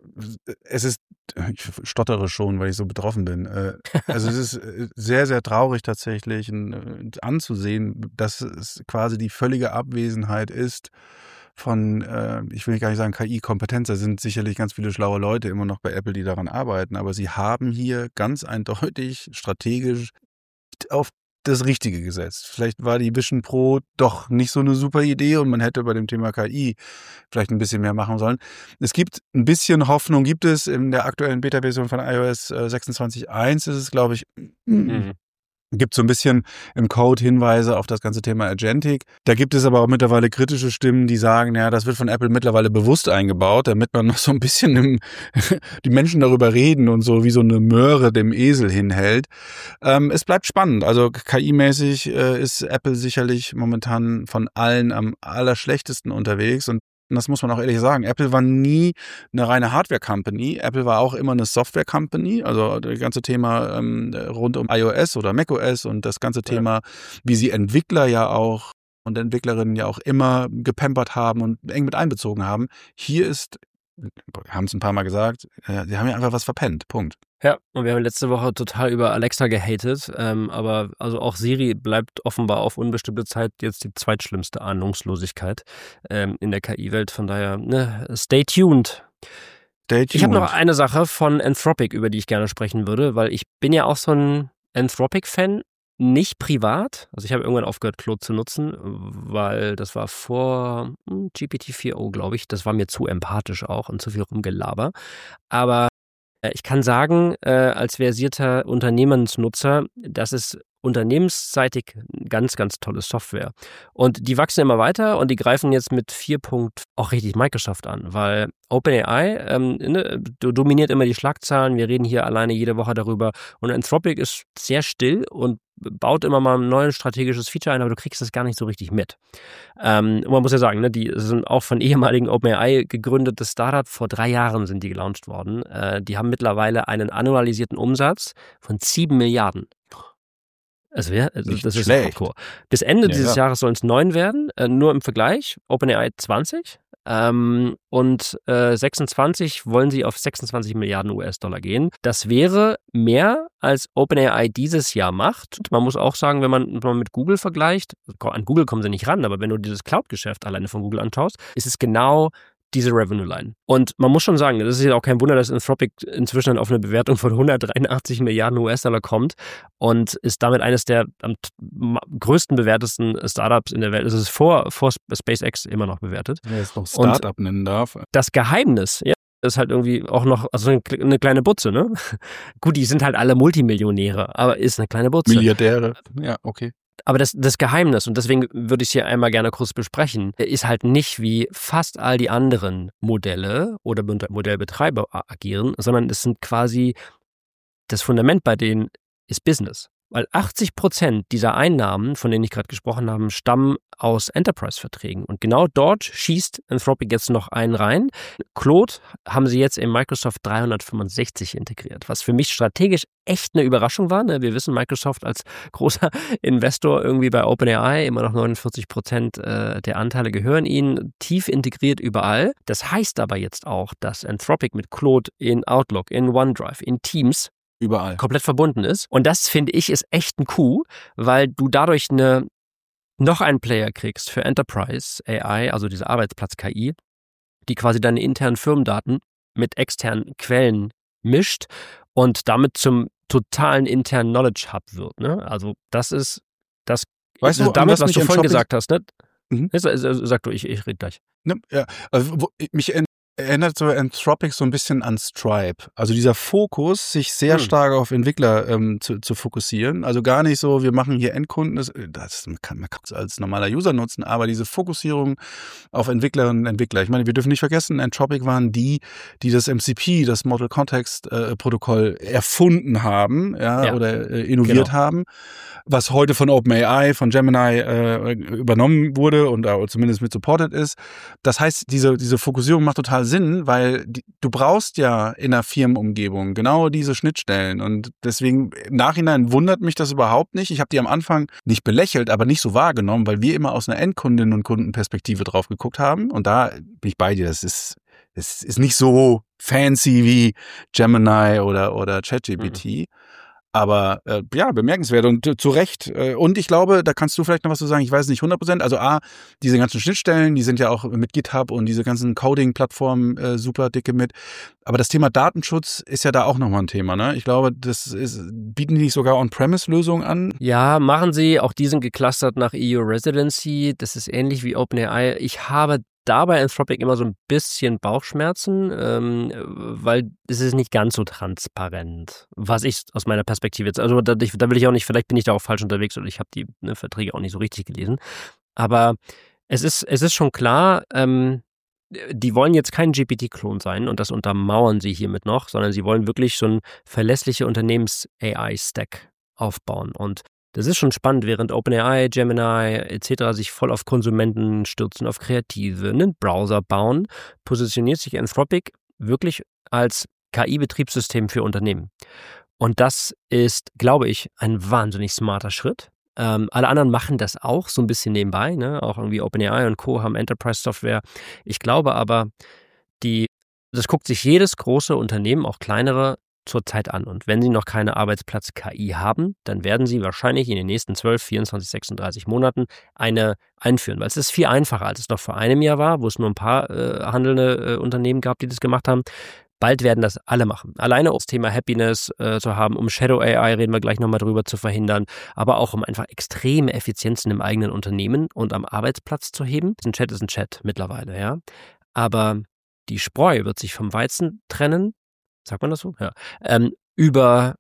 es ist, ich stottere schon, weil ich so betroffen bin. Also es ist sehr, sehr traurig tatsächlich anzusehen, dass es quasi die völlige Abwesenheit ist von, ich will gar nicht sagen KI-Kompetenz, da sind sicherlich ganz viele schlaue Leute immer noch bei Apple, die daran arbeiten, aber sie haben hier ganz eindeutig strategisch auf das Richtige gesetzt. Vielleicht war die Vision Pro doch nicht so eine super Idee und man hätte bei dem Thema KI vielleicht ein bisschen mehr machen sollen. Es gibt ein bisschen Hoffnung, gibt es in der aktuellen Beta-Version von iOS 26.1 ist es, glaube ich, gibt so ein bisschen im Code Hinweise auf das ganze Thema Agentic. Da gibt es aber auch mittlerweile kritische Stimmen, die sagen, ja, das wird von Apple mittlerweile bewusst eingebaut, damit man noch so ein bisschen die Menschen darüber reden und so wie so eine Möhre dem Esel hinhält. Es bleibt spannend. Also KI-mäßig ist Apple sicherlich momentan von allen am allerschlechtesten unterwegs und das muss man auch ehrlich sagen. Apple war nie eine reine Hardware-Company. Apple war auch immer eine Software-Company. Also das ganze Thema rund um iOS oder macOS und das ganze Thema, wie sie Entwickler ja auch und Entwicklerinnen ja auch immer gepampert haben und eng mit einbezogen haben. Hier ist, wir haben es ein paar Mal gesagt, sie haben ja einfach was verpennt. Punkt. Ja, und wir haben letzte Woche total über Alexa gehatet, aber also auch Siri bleibt offenbar auf unbestimmte Zeit jetzt die zweitschlimmste Ahnungslosigkeit in der KI-Welt. Von daher, ne, stay tuned. Ich habe noch eine Sache von Anthropic, über die ich gerne sprechen würde, weil ich bin ja auch so ein Anthropic-Fan, nicht privat. Also ich habe irgendwann aufgehört, Claude zu nutzen, weil das war vor GPT-4o, glaube ich. Das war mir zu empathisch auch und zu viel Rumgelaber. Aber ich kann sagen, als versierter Unternehmensnutzer, das ist unternehmensseitig ganz, ganz tolle Software. Und die wachsen immer weiter und die greifen jetzt mit 4. auch richtig Microsoft an, weil OpenAI dominiert immer die Schlagzahlen. Wir reden hier alleine jede Woche darüber. Und Anthropic ist sehr still und baut immer mal ein neues strategisches Feature ein, aber du kriegst das gar nicht so richtig mit. Und man muss ja sagen, ne, die sind auch von ehemaligen OpenAI gegründetes Startup. Vor 3 Jahren sind die gelauncht worden. Die haben mittlerweile einen annualisierten Umsatz von 7 Milliarden. Also das ist hardcore. Bis Ende dieses Jahres sollen es 9 werden. Nur im Vergleich, OpenAI 20, und 26 wollen sie auf 26 Milliarden US-Dollar gehen. Das wäre mehr, als OpenAI dieses Jahr macht. Man muss auch sagen, wenn man mit Google vergleicht, an Google kommen sie nicht ran, aber wenn du dieses Cloud-Geschäft alleine von Google anschaust, ist es genau diese Revenue-Line. Und man muss schon sagen, das ist ja auch kein Wunder, dass Anthropic inzwischen auf eine Bewertung von 183 Milliarden US-Dollar kommt und ist damit eines der am größten bewertesten Startups in der Welt. Es ist vor SpaceX immer noch bewertet. Wer es noch Startup nennen darf. Das Geheimnis, ja, ist halt irgendwie auch noch, also eine kleine Butze, ne? Gut, die sind halt alle Multimillionäre, aber ist eine kleine Butze. Milliardäre, ja, okay. Aber das Geheimnis, und deswegen würde ich es hier einmal gerne kurz besprechen, ist halt nicht wie fast all die anderen Modelle oder Modellbetreiber agieren, sondern es sind quasi, das Fundament bei denen ist Business. Weil 80% dieser Einnahmen, von denen ich gerade gesprochen habe, stammen aus Enterprise-Verträgen. Und genau dort schießt Anthropic jetzt noch einen rein. Claude haben sie jetzt in Microsoft 365 integriert, was für mich strategisch echt eine Überraschung war. Wir wissen, Microsoft als großer Investor irgendwie bei OpenAI, immer noch 49% der Anteile gehören ihnen, tief integriert überall. Das heißt aber jetzt auch, dass Anthropic mit Claude in Outlook, in OneDrive, in Teams überall komplett verbunden ist. Und das, finde ich, ist echt ein Coup, weil du dadurch noch einen Player kriegst für Enterprise AI, also diese Arbeitsplatz-KI, die quasi deine internen Firmendaten mit externen Quellen mischt und damit zum totalen internen Knowledge Hub wird. Ne? Also das ist das, weißt du, damit, was du vorhin gesagt hast. Ne? Mhm. Sag du, ich rede gleich. Ne, ja, also mich erinnert so Anthropic so ein bisschen an Stripe. Also dieser Fokus, sich sehr stark auf Entwickler zu fokussieren. Also gar nicht so, wir machen hier Endkunden, man kann es als normaler User nutzen, aber diese Fokussierung auf Entwicklerinnen und Entwickler. Ich meine, wir dürfen nicht vergessen, Anthropic waren die das MCP, das Model Context Protokoll erfunden haben, oder innoviert haben, was heute von OpenAI, von Gemini übernommen wurde und zumindest mit supported ist. Das heißt, diese Fokussierung macht total Sinn, weil du brauchst ja in einer Firmenumgebung genau diese Schnittstellen und deswegen im Nachhinein wundert mich das überhaupt nicht. Ich habe die am Anfang nicht belächelt, aber nicht so wahrgenommen, weil wir immer aus einer Endkundinnen- und Kundenperspektive drauf geguckt haben und da bin ich bei dir, das ist nicht so fancy wie Gemini oder ChatGPT. Aber bemerkenswert und zu Recht. Und ich glaube, da kannst du vielleicht noch was zu sagen, ich weiß nicht 100%. Also diese ganzen Schnittstellen, die sind ja auch mit GitHub und diese ganzen Coding-Plattformen super dicke mit. Aber das Thema Datenschutz ist ja da auch nochmal ein Thema, ne? Ich glaube, bieten die nicht sogar On-Premise-Lösungen an? Ja, machen sie. Auch die sind geclustert nach EU Residency. Das ist ähnlich wie OpenAI. Ich habe dabei Anthropic immer so ein bisschen Bauchschmerzen, weil es ist nicht ganz so transparent, was ich aus meiner Perspektive jetzt, also da will ich auch nicht, vielleicht bin ich da auch falsch unterwegs oder ich habe die Verträge auch nicht so richtig gelesen, aber es ist schon klar, die wollen jetzt kein GPT-Klon sein und das untermauern sie hiermit noch, sondern sie wollen wirklich so ein verlässliche Unternehmens-AI-Stack aufbauen und das ist schon spannend, während OpenAI, Gemini etc. sich voll auf Konsumenten stürzen, auf Kreative, einen Browser bauen, positioniert sich Anthropic wirklich als KI-Betriebssystem für Unternehmen. Und das ist, glaube ich, ein wahnsinnig smarter Schritt. Alle anderen machen das auch so ein bisschen nebenbei, ne? Auch irgendwie OpenAI und Co. haben Enterprise-Software. Ich glaube aber, das guckt sich jedes große Unternehmen, auch kleinere, zurzeit an. Und wenn sie noch keine Arbeitsplatz-KI haben, dann werden sie wahrscheinlich in den nächsten 12, 24, 36 Monaten eine einführen. Weil es ist viel einfacher, als es noch vor einem Jahr war, wo es nur ein paar handelnde Unternehmen gab, die das gemacht haben. Bald werden das alle machen. Alleine um das Thema Happiness zu haben, um Shadow AI reden wir gleich nochmal drüber zu verhindern, aber auch um einfach extreme Effizienzen im eigenen Unternehmen und am Arbeitsplatz zu heben. Ein Chat ist ein Chat mittlerweile, ja. Aber die Spreu wird sich vom Weizen trennen. Sagt man das so? Ja. Über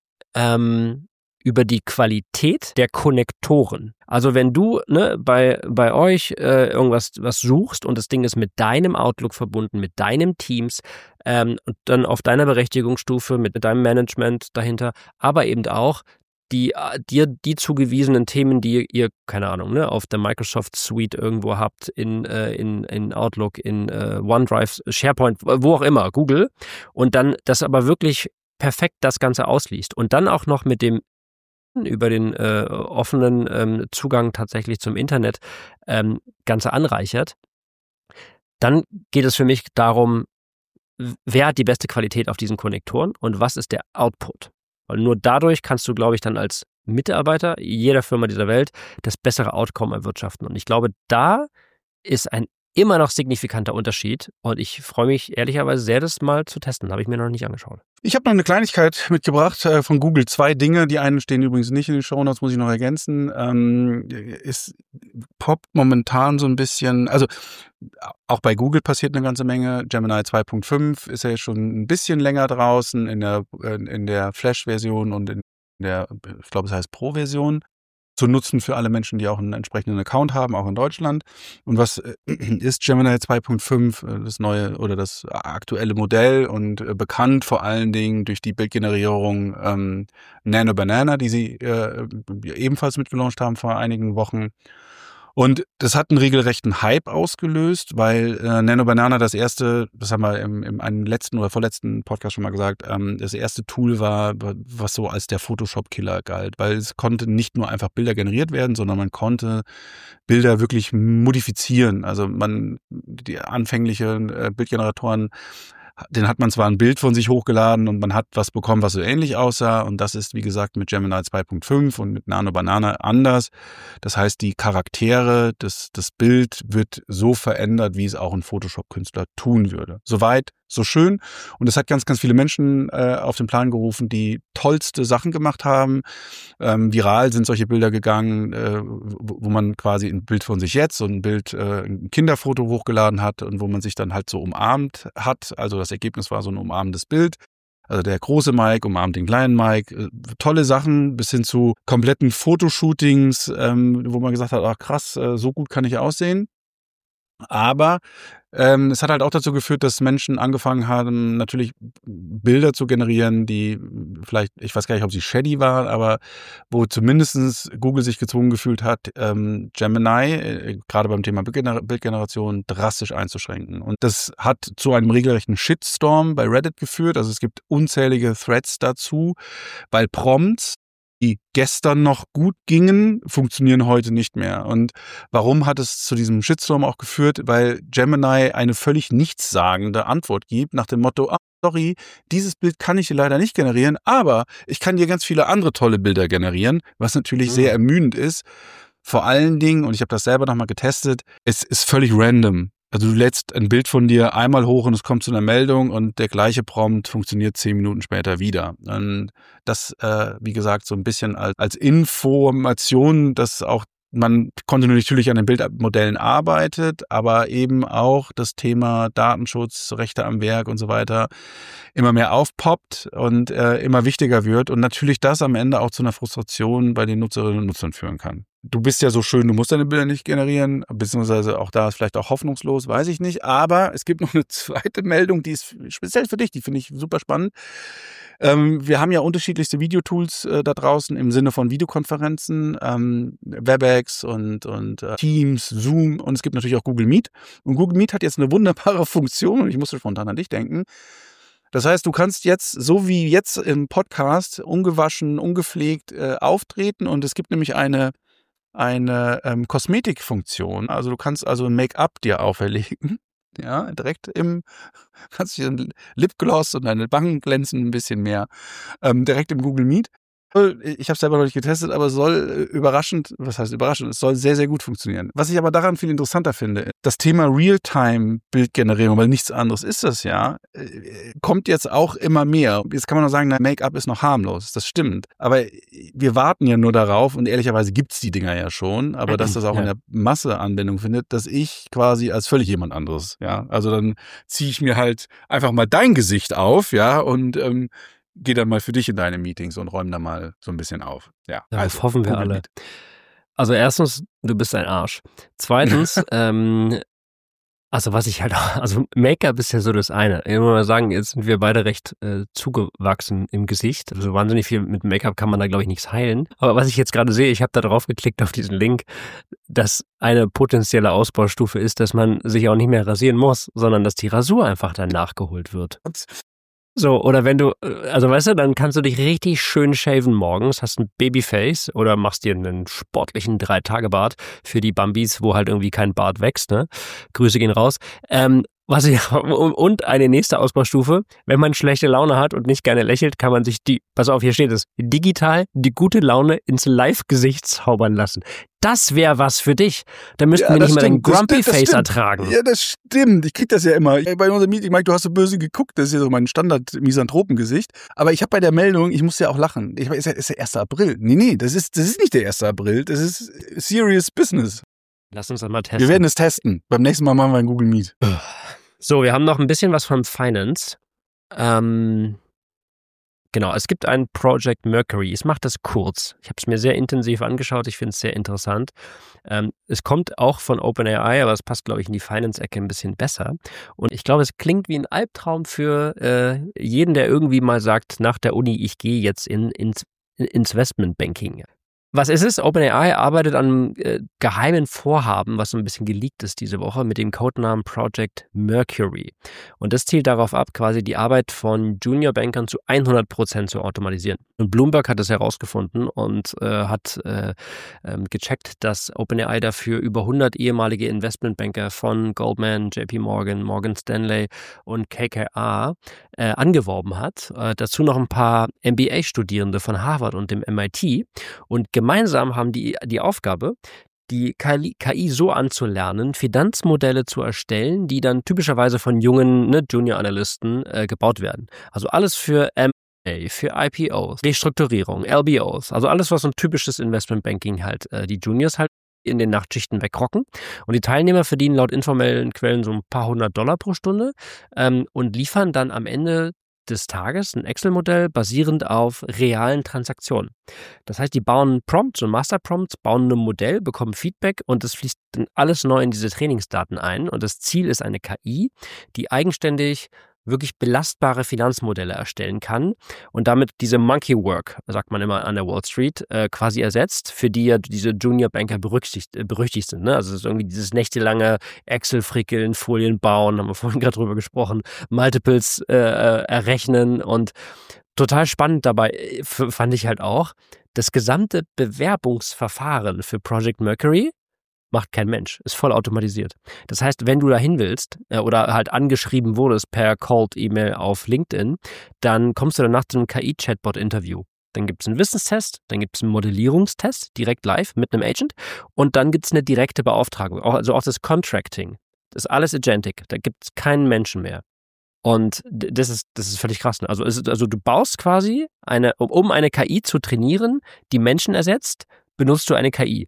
die Qualität der Konnektoren. Also wenn du bei euch irgendwas suchst und das Ding ist mit deinem Outlook verbunden, mit deinem Teams und dann auf deiner Berechtigungsstufe mit deinem Management dahinter, aber eben auch dir die zugewiesenen Themen, die ihr, keine Ahnung, auf der Microsoft Suite irgendwo habt, in Outlook, in OneDrive, SharePoint, wo auch immer, Google, und dann das aber wirklich perfekt das Ganze ausliest und dann auch noch mit dem über den offenen Zugang tatsächlich zum Internet Ganze anreichert, Dann geht es für mich darum, wer hat die beste Qualität auf diesen Konnektoren und was ist der Output? Weil nur dadurch kannst du, glaube ich, dann als Mitarbeiter jeder Firma dieser Welt das bessere Outcome erwirtschaften. Und ich glaube, da ist ein immer noch signifikanter Unterschied und ich freue mich ehrlicherweise sehr, das mal zu testen. Habe ich mir noch nicht angeschaut. Ich habe noch eine Kleinigkeit mitgebracht von Google. 2 Dinge. Die einen stehen übrigens nicht in den Shownotes, muss ich noch ergänzen. Es poppt momentan so ein bisschen, also auch bei Google passiert eine ganze Menge. Gemini 2.5 ist ja jetzt schon ein bisschen länger draußen in der Flash-Version und in der, ich glaube, es heißt Pro-Version. Zu nutzen für alle Menschen, die auch einen entsprechenden Account haben, auch in Deutschland. Und was ist Gemini 2.5, das neue oder das aktuelle Modell und bekannt vor allen Dingen durch die Bildgenerierung Nano Banana, die sie ebenfalls mitgelauncht haben vor einigen Wochen. Und das hat einen regelrechten Hype ausgelöst, weil Nano Banana das erste, das haben wir im einem letzten oder vorletzten Podcast schon mal gesagt, das erste Tool war, was so als der Photoshop-Killer galt, weil es konnte nicht nur einfach Bilder generiert werden, sondern man konnte Bilder wirklich modifizieren. Also die anfänglichen Bildgeneratoren, den hat man zwar ein Bild von sich hochgeladen und man hat was bekommen, was so ähnlich aussah. Und das ist, wie gesagt, mit Gemini 2.5 und mit Nano Banana anders. Das heißt, die Charaktere, das Bild wird so verändert, wie es auch ein Photoshop-Künstler tun würde. Soweit, so schön. Und es hat ganz, ganz viele Menschen auf den Plan gerufen, die tollste Sachen gemacht haben. Viral sind solche Bilder gegangen, wo man quasi ein Bild von sich jetzt und ein Kinderfoto hochgeladen hat und wo man sich dann halt so umarmt hat. Also das Ergebnis war so ein umarmendes Bild. Also der große Mike umarmt den kleinen Mike. Tolle Sachen bis hin zu kompletten Fotoshootings, wo man gesagt hat, ach krass, so gut kann ich aussehen. Aber es hat halt auch dazu geführt, dass Menschen angefangen haben, natürlich Bilder zu generieren, die vielleicht, ich weiß gar nicht, ob sie shady waren, aber wo zumindest Google sich gezwungen gefühlt hat, Gemini, gerade beim Thema Bildgeneration, drastisch einzuschränken. Und das hat zu einem regelrechten Shitstorm bei Reddit geführt. Also es gibt unzählige Threads dazu, weil Prompts, die gestern noch gut gingen, funktionieren heute nicht mehr. Und warum hat es zu diesem Shitstorm auch geführt? Weil Gemini eine völlig nichtssagende Antwort gibt, nach dem Motto, sorry, dieses Bild kann ich dir leider nicht generieren, aber ich kann dir ganz viele andere tolle Bilder generieren, was natürlich sehr ermüdend ist. Vor allen Dingen, und ich habe das selber nochmal getestet, es ist völlig random. Also du lädst ein Bild von dir einmal hoch und es kommt zu einer Meldung und der gleiche Prompt funktioniert 10 Minuten später wieder. Und das, wie gesagt, so ein bisschen als Information, dass auch man kontinuierlich an den Bildmodellen arbeitet, aber eben auch das Thema Datenschutz, Rechte am Werk und so weiter immer mehr aufpoppt und immer wichtiger wird und natürlich das am Ende auch zu einer Frustration bei den Nutzerinnen und Nutzern führen kann. Du bist ja so schön, du musst deine Bilder nicht generieren, beziehungsweise auch da ist vielleicht auch hoffnungslos, weiß ich nicht. Aber es gibt noch eine zweite Meldung, die ist speziell für dich, die finde ich super spannend. Wir haben ja unterschiedlichste Videotools da draußen im Sinne von Videokonferenzen, WebEx und Teams, Zoom und es gibt natürlich auch Google Meet. Und Google Meet hat jetzt eine wunderbare Funktion und ich musste spontan an dich denken. Das heißt, du kannst jetzt, so wie jetzt im Podcast, ungewaschen, ungepflegt auftreten und es gibt nämlich eine Kosmetikfunktion. Also du kannst also ein Make-up dir auferlegen. Ja, kannst du dir ein Lipgloss und deine Wangen glänzen ein bisschen mehr. Direkt im Google Meet. Ich habe es selber noch nicht getestet, aber es soll es soll sehr, sehr gut funktionieren. Was ich aber daran viel interessanter finde, das Thema Realtime-Bildgenerierung, weil nichts anderes ist das ja, kommt jetzt auch immer mehr. Jetzt kann man noch sagen, Make-up ist noch harmlos, das stimmt. Aber wir warten ja nur darauf und ehrlicherweise gibt's die Dinger ja schon, aber dass das auch in der Masse Anwendung findet, dass ich quasi als völlig jemand anderes, ja, also dann ziehe ich mir halt einfach mal dein Gesicht auf, ja, und geh dann mal für dich in deine Meetings und räum da mal so ein bisschen auf. Ja, das hoffen wir alle. Also erstens, du bist ein Arsch. Zweitens, Make-up ist ja so das eine. Ich muss mal sagen, jetzt sind wir beide recht zugewachsen im Gesicht. Also wahnsinnig viel mit Make-up kann man da, glaube ich, nichts heilen. Aber was ich jetzt gerade sehe, ich habe da drauf geklickt auf diesen Link, dass eine potenzielle Ausbaustufe ist, dass man sich auch nicht mehr rasieren muss, sondern dass die Rasur einfach dann nachgeholt wird. So, oder wenn du, also weißt du, dann kannst du dich richtig schön shaven morgens, hast ein Babyface oder machst dir einen sportlichen 3-Tage-Bart für die Bambis, wo halt irgendwie kein Bart wächst, ne? Grüße gehen raus. Und eine nächste Ausbaustufe, wenn man schlechte Laune hat und nicht gerne lächelt, kann man sich pass auf, hier steht es, digital die gute Laune ins Live-Gesicht zaubern lassen. Das wäre was für dich. Da müssten wir nicht mehr dein Grumpy Face ertragen. Ja, das stimmt. Ich krieg das ja immer. Bei unserem Meeting, Mike, du hast so böse geguckt. Das ist ja so mein Standard-Misanthropengesicht. Aber ich habe bei der Meldung, ich muss ja auch lachen. Ist der 1. April. Nee, das ist nicht der 1. April. Das ist serious business. Lass uns das mal testen. Wir werden es testen. Beim nächsten Mal machen wir ein Google Meet. So, wir haben noch ein bisschen was von Finance. Genau, es gibt ein Project Mercury. Ich mache das kurz. Ich habe es mir sehr intensiv angeschaut. Ich finde es sehr interessant. Es kommt auch von OpenAI, aber es passt, glaube ich, in die Finance-Ecke ein bisschen besser. Und ich glaube, es klingt wie ein Albtraum für jeden, der irgendwie mal sagt, nach der Uni, ich gehe jetzt ins Investmentbanking. Was ist es? OpenAI arbeitet an einem geheimen Vorhaben, was so ein bisschen geleakt ist diese Woche, mit dem Codenamen Project Mercury. Und das zielt darauf ab, quasi die Arbeit von Juniorbankern zu 100% zu automatisieren. Und Bloomberg hat das herausgefunden und hat gecheckt, dass OpenAI dafür über 100 ehemalige Investmentbanker von Goldman, JP Morgan, Morgan Stanley und KKR angeworben hat. Dazu noch ein paar MBA-Studierende von Harvard und dem MIT. Und gemeinsam haben die Aufgabe, die KI so anzulernen, Finanzmodelle zu erstellen, die dann typischerweise von jungen Junior-Analysten gebaut werden. Also alles für M&A, für IPOs, Restrukturierung, LBOs, also alles, was so ein typisches Investmentbanking halt die Juniors halt in den Nachtschichten wegrocken. Und die Teilnehmer verdienen laut informellen Quellen so ein paar $100 pro Stunde und liefern dann am Ende des Tages ein Excel-Modell basierend auf realen Transaktionen. Das heißt, die bauen Prompts und Master-Prompts, bauen ein Modell, bekommen Feedback und das fließt dann alles neu in diese Trainingsdaten ein. Und das Ziel ist eine KI, die eigenständig wirklich belastbare Finanzmodelle erstellen kann und damit diese Monkey Work, sagt man immer an der Wall Street, quasi ersetzt, für die ja diese Junior-Banker berüchtigt sind. Ne? Also es ist irgendwie dieses nächtelange Excel-Frickeln, Folien bauen, haben wir vorhin gerade drüber gesprochen, Multiples errechnen und total spannend dabei fand ich halt auch, das gesamte Bewerbungsverfahren für Project Mercury macht kein Mensch, ist voll automatisiert. Das heißt, wenn du dahin willst oder halt angeschrieben wurdest per Cold E-Mail auf LinkedIn, dann kommst du danach zu einem KI-Chatbot-Interview. Dann gibt es einen Wissenstest, dann gibt es einen Modellierungstest, direkt live mit einem Agent und dann gibt es eine direkte Beauftragung, also auch das Contracting. Das ist alles agentic, da gibt es keinen Menschen mehr. Und das ist völlig krass. Also du baust quasi um eine KI zu trainieren, die Menschen ersetzt, benutzt du eine KI.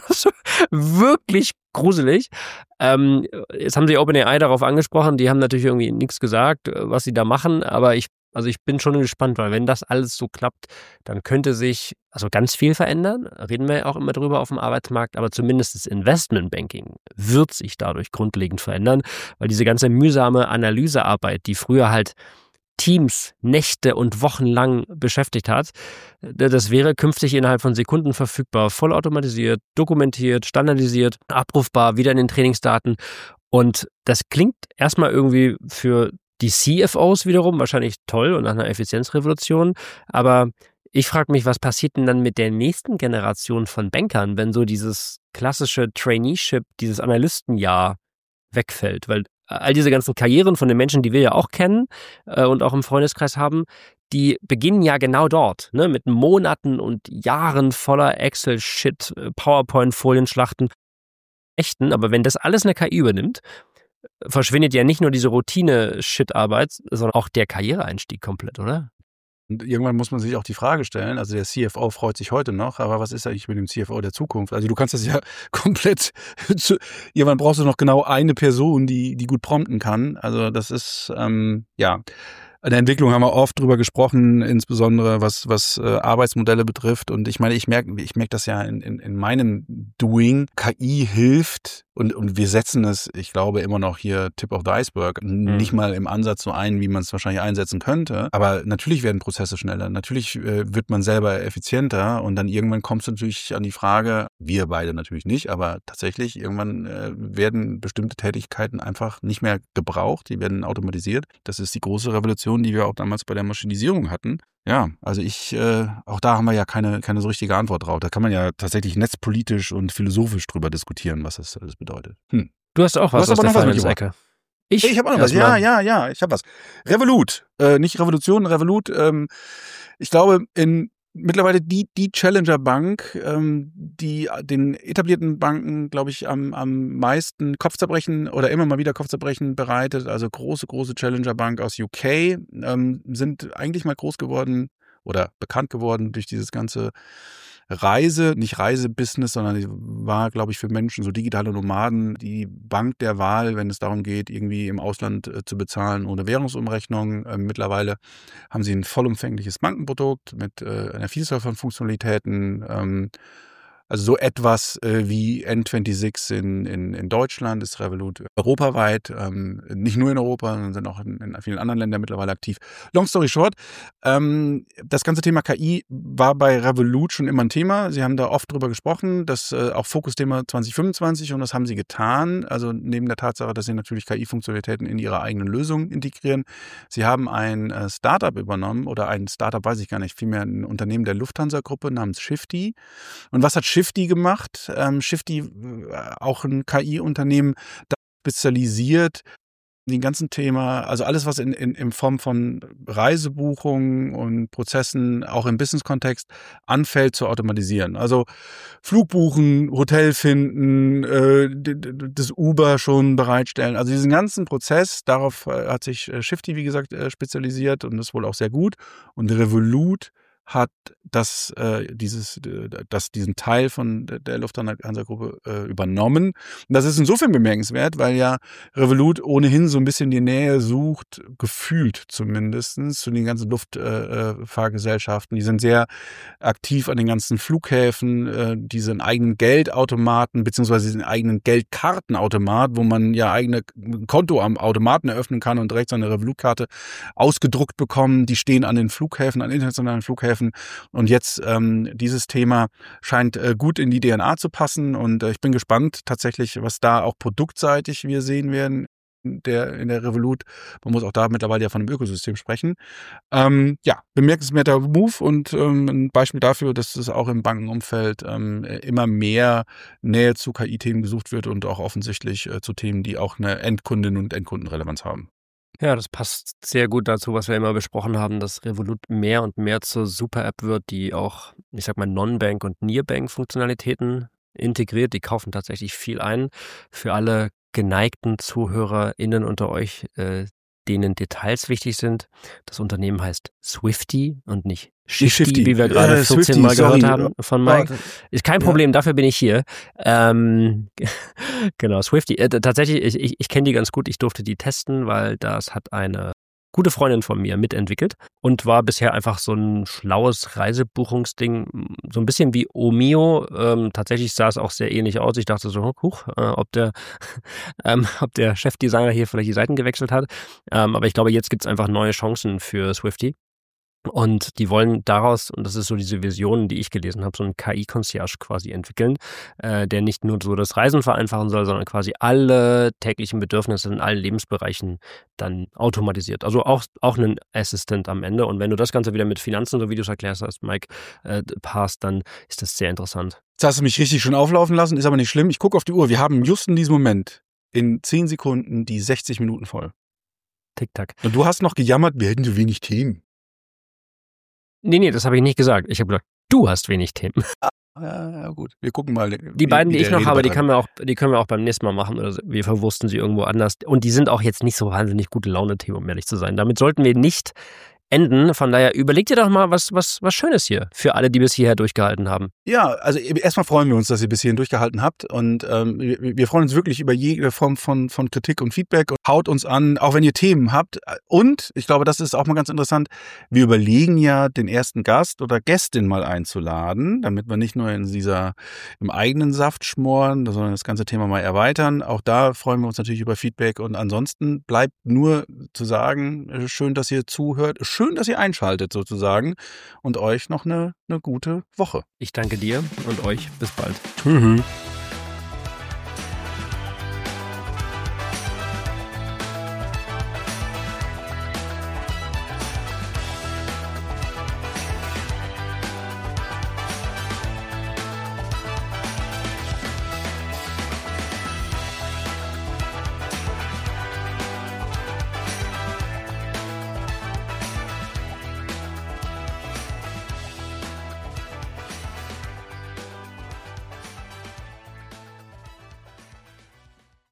Wirklich gruselig. Jetzt haben sie OpenAI darauf angesprochen, die haben natürlich irgendwie nichts gesagt, was sie da machen, aber ich bin schon gespannt, weil wenn das alles so klappt, dann könnte sich ganz viel verändern, reden wir auch immer drüber auf dem Arbeitsmarkt, aber zumindest das Investmentbanking wird sich dadurch grundlegend verändern, weil diese ganze mühsame Analysearbeit, die früher halt Teams Nächte und Wochen lang beschäftigt hat, das wäre künftig innerhalb von Sekunden verfügbar, vollautomatisiert, dokumentiert, standardisiert, abrufbar, wieder in den Trainingsdaten. Und das klingt erstmal irgendwie für die CFOs wiederum wahrscheinlich toll und nach einer Effizienzrevolution, aber ich frage mich, was passiert denn dann mit der nächsten Generation von Bankern, wenn so dieses klassische Traineeship, dieses Analystenjahr wegfällt, weil all diese ganzen Karrieren von den Menschen, die wir ja auch kennen und auch im Freundeskreis haben, die beginnen ja genau dort, ne, mit Monaten und Jahren voller Excel-Shit, PowerPoint-Folienschlachten. Echten, aber wenn das alles eine KI übernimmt, verschwindet ja nicht nur diese Routine-Shit-Arbeit, sondern auch der Karriereeinstieg komplett, oder? Und irgendwann muss man sich auch die Frage stellen, also der CFO freut sich heute noch, aber was ist eigentlich mit dem CFO der Zukunft? Also du kannst das ja komplett, irgendwann brauchst du noch genau eine Person, die gut prompten kann. Also das ist, in der Entwicklung haben wir oft drüber gesprochen, insbesondere was Arbeitsmodelle betrifft. Und ich meine, ich merke das ja in meinem Doing. KI hilft Und wir setzen es, ich glaube, immer noch hier Tip of the Iceberg, nicht mal im Ansatz so ein, wie man es wahrscheinlich einsetzen könnte. Aber natürlich werden Prozesse schneller. Natürlich wird man selber effizienter. Und dann irgendwann kommst du natürlich an die Frage, wir beide natürlich nicht, aber tatsächlich irgendwann werden bestimmte Tätigkeiten einfach nicht mehr gebraucht. Die werden automatisiert. Das ist die große Revolution, die wir auch damals bei der Maschinisierung hatten. Ja, also auch da haben wir ja keine so richtige Antwort drauf. Da kann man ja tatsächlich netzpolitisch und philosophisch drüber diskutieren, was das alles bedeutet. Du hast auch was aus der Finance-Ecke. Ich habe auch noch was. Ja, ich habe was. Revolut, nicht Revolution, Revolut. Ich glaube, mittlerweile die Challenger Bank, die den etablierten Banken, glaube ich, am meisten Kopfzerbrechen oder immer mal wieder Kopfzerbrechen bereitet. Also große Challenger Bank aus UK, sind eigentlich mal groß geworden oder bekannt geworden durch dieses ganze nicht Reisebusiness, sondern die war, glaube ich, für Menschen, so digitale Nomaden, die Bank der Wahl, wenn es darum geht, irgendwie im Ausland zu bezahlen ohne Währungsumrechnung. Mittlerweile haben sie ein vollumfängliches Bankenprodukt mit einer Vielzahl von Funktionalitäten. Also so etwas wie N26 in Deutschland ist Revolut europaweit, nicht nur in Europa, sondern sind auch in vielen anderen Ländern mittlerweile aktiv. Long story short, das ganze Thema KI war bei Revolut schon immer ein Thema. Sie haben da oft drüber gesprochen, das auch Fokusthema 2025, und das haben sie getan. Also neben der Tatsache, dass sie natürlich KI-Funktionalitäten in ihre eigenen Lösungen integrieren. Sie haben ein Startup übernommen, oder ein Startup weiß ich gar nicht, vielmehr ein Unternehmen der Lufthansa-Gruppe namens Shifty. Und was hat Shifty gemacht? Shifty, auch ein KI-Unternehmen, das spezialisiert den ganzen Thema, also alles, was in Form von Reisebuchungen und Prozessen auch im Business-Kontext anfällt, zu automatisieren. Also Flugbuchen, Hotel finden, das Uber schon bereitstellen. Also diesen ganzen Prozess, darauf hat sich Shifty, wie gesagt, spezialisiert, und das wohl auch sehr gut. Und Revolut hat diesen Teil von der Lufthansa-Gruppe übernommen. Und das ist insofern bemerkenswert, weil ja Revolut ohnehin so ein bisschen die Nähe sucht, gefühlt zumindest, zu den ganzen Luftfahrgesellschaften. Die sind sehr aktiv an den ganzen Flughäfen, diesen eigenen Geldautomaten beziehungsweise diesen eigenen Geldkartenautomat, wo man ja eigene Konto am Automaten eröffnen kann und direkt seine Revolut-Karte ausgedruckt bekommen. Die stehen an den Flughäfen, an internationalen Flughäfen. Und jetzt dieses Thema scheint gut in die DNA zu passen, und ich bin gespannt tatsächlich, was da auch produktseitig wir sehen werden in der Revolut. Man muss auch da mittlerweile ja von einem Ökosystem sprechen. Bemerkenswerter Move und ein Beispiel dafür, dass es auch im Bankenumfeld immer mehr Nähe zu KI-Themen gesucht wird und auch offensichtlich zu Themen, die auch eine Endkundinnen- und Endkundenrelevanz haben. Ja, das passt sehr gut dazu, was wir immer besprochen haben, dass Revolut mehr und mehr zur Super-App wird, die auch, ich sag mal, Non-Bank- und Near-Bank-Funktionalitäten integriert. Die kaufen tatsächlich viel ein. Für alle geneigten ZuhörerInnen unter euch, denen Details wichtig sind, das Unternehmen heißt Swifty und nicht Shifty, wie wir gerade 14 Swifty, Mal gehört haben von Mike. Ist kein Problem, dafür bin ich hier. Genau, Swifty. Tatsächlich, ich kenne die ganz gut. Ich durfte die testen, weil das hat eine gute Freundin von mir mitentwickelt und war bisher einfach so ein schlaues Reisebuchungsding, so ein bisschen wie Omio. Tatsächlich sah es auch sehr ähnlich aus. Ich dachte so, ob der Chefdesigner hier vielleicht die Seiten gewechselt hat. Aber ich glaube, jetzt gibt es einfach neue Chancen für Swifty. Und die wollen daraus, und das ist so diese Vision, die ich gelesen habe, so einen KI-Concierge quasi entwickeln, der nicht nur so das Reisen vereinfachen soll, sondern quasi alle täglichen Bedürfnisse in allen Lebensbereichen dann automatisiert. Also auch einen Assistant am Ende. Und wenn du das Ganze wieder mit Finanzen, so wie du es erklärst hast, Mike, passt, dann ist das sehr interessant. Jetzt hast du mich richtig schon auflaufen lassen, ist aber nicht schlimm. Ich gucke auf die Uhr. Wir haben just in diesem Moment in 10 Sekunden die 60 Minuten voll. Tick-Tack. Und du hast noch gejammert, wir hätten so wenig Themen. Nee, das habe ich nicht gesagt. Ich habe gesagt, du hast wenig Themen. Ja, gut. Wir gucken mal. Die beiden, die ich noch habe, die können wir auch beim nächsten Mal machen. Oder wir verwursten sie irgendwo anders. Und die sind auch jetzt nicht so wahnsinnig gute Laune-Themen, um ehrlich zu sein. Damit sollten wir nicht enden. Von daher überlegt ihr doch mal was Schönes hier für alle, die bis hierher durchgehalten haben. Ja, also erstmal freuen wir uns, dass ihr bis hierhin durchgehalten habt und wir freuen uns wirklich über jede Form von Kritik und Feedback. Haut uns an, auch wenn ihr Themen habt. Und ich glaube, das ist auch mal ganz interessant, wir überlegen ja, den ersten Gast oder Gästin mal einzuladen, damit wir nicht nur im eigenen Saft schmoren, sondern das ganze Thema mal erweitern. Auch da freuen wir uns natürlich über Feedback und ansonsten bleibt nur zu sagen, schön, dass ihr zuhört, schön, dass ihr einschaltet sozusagen und euch noch eine gute Woche. Ich danke dir und euch. Bis bald. Tschüss.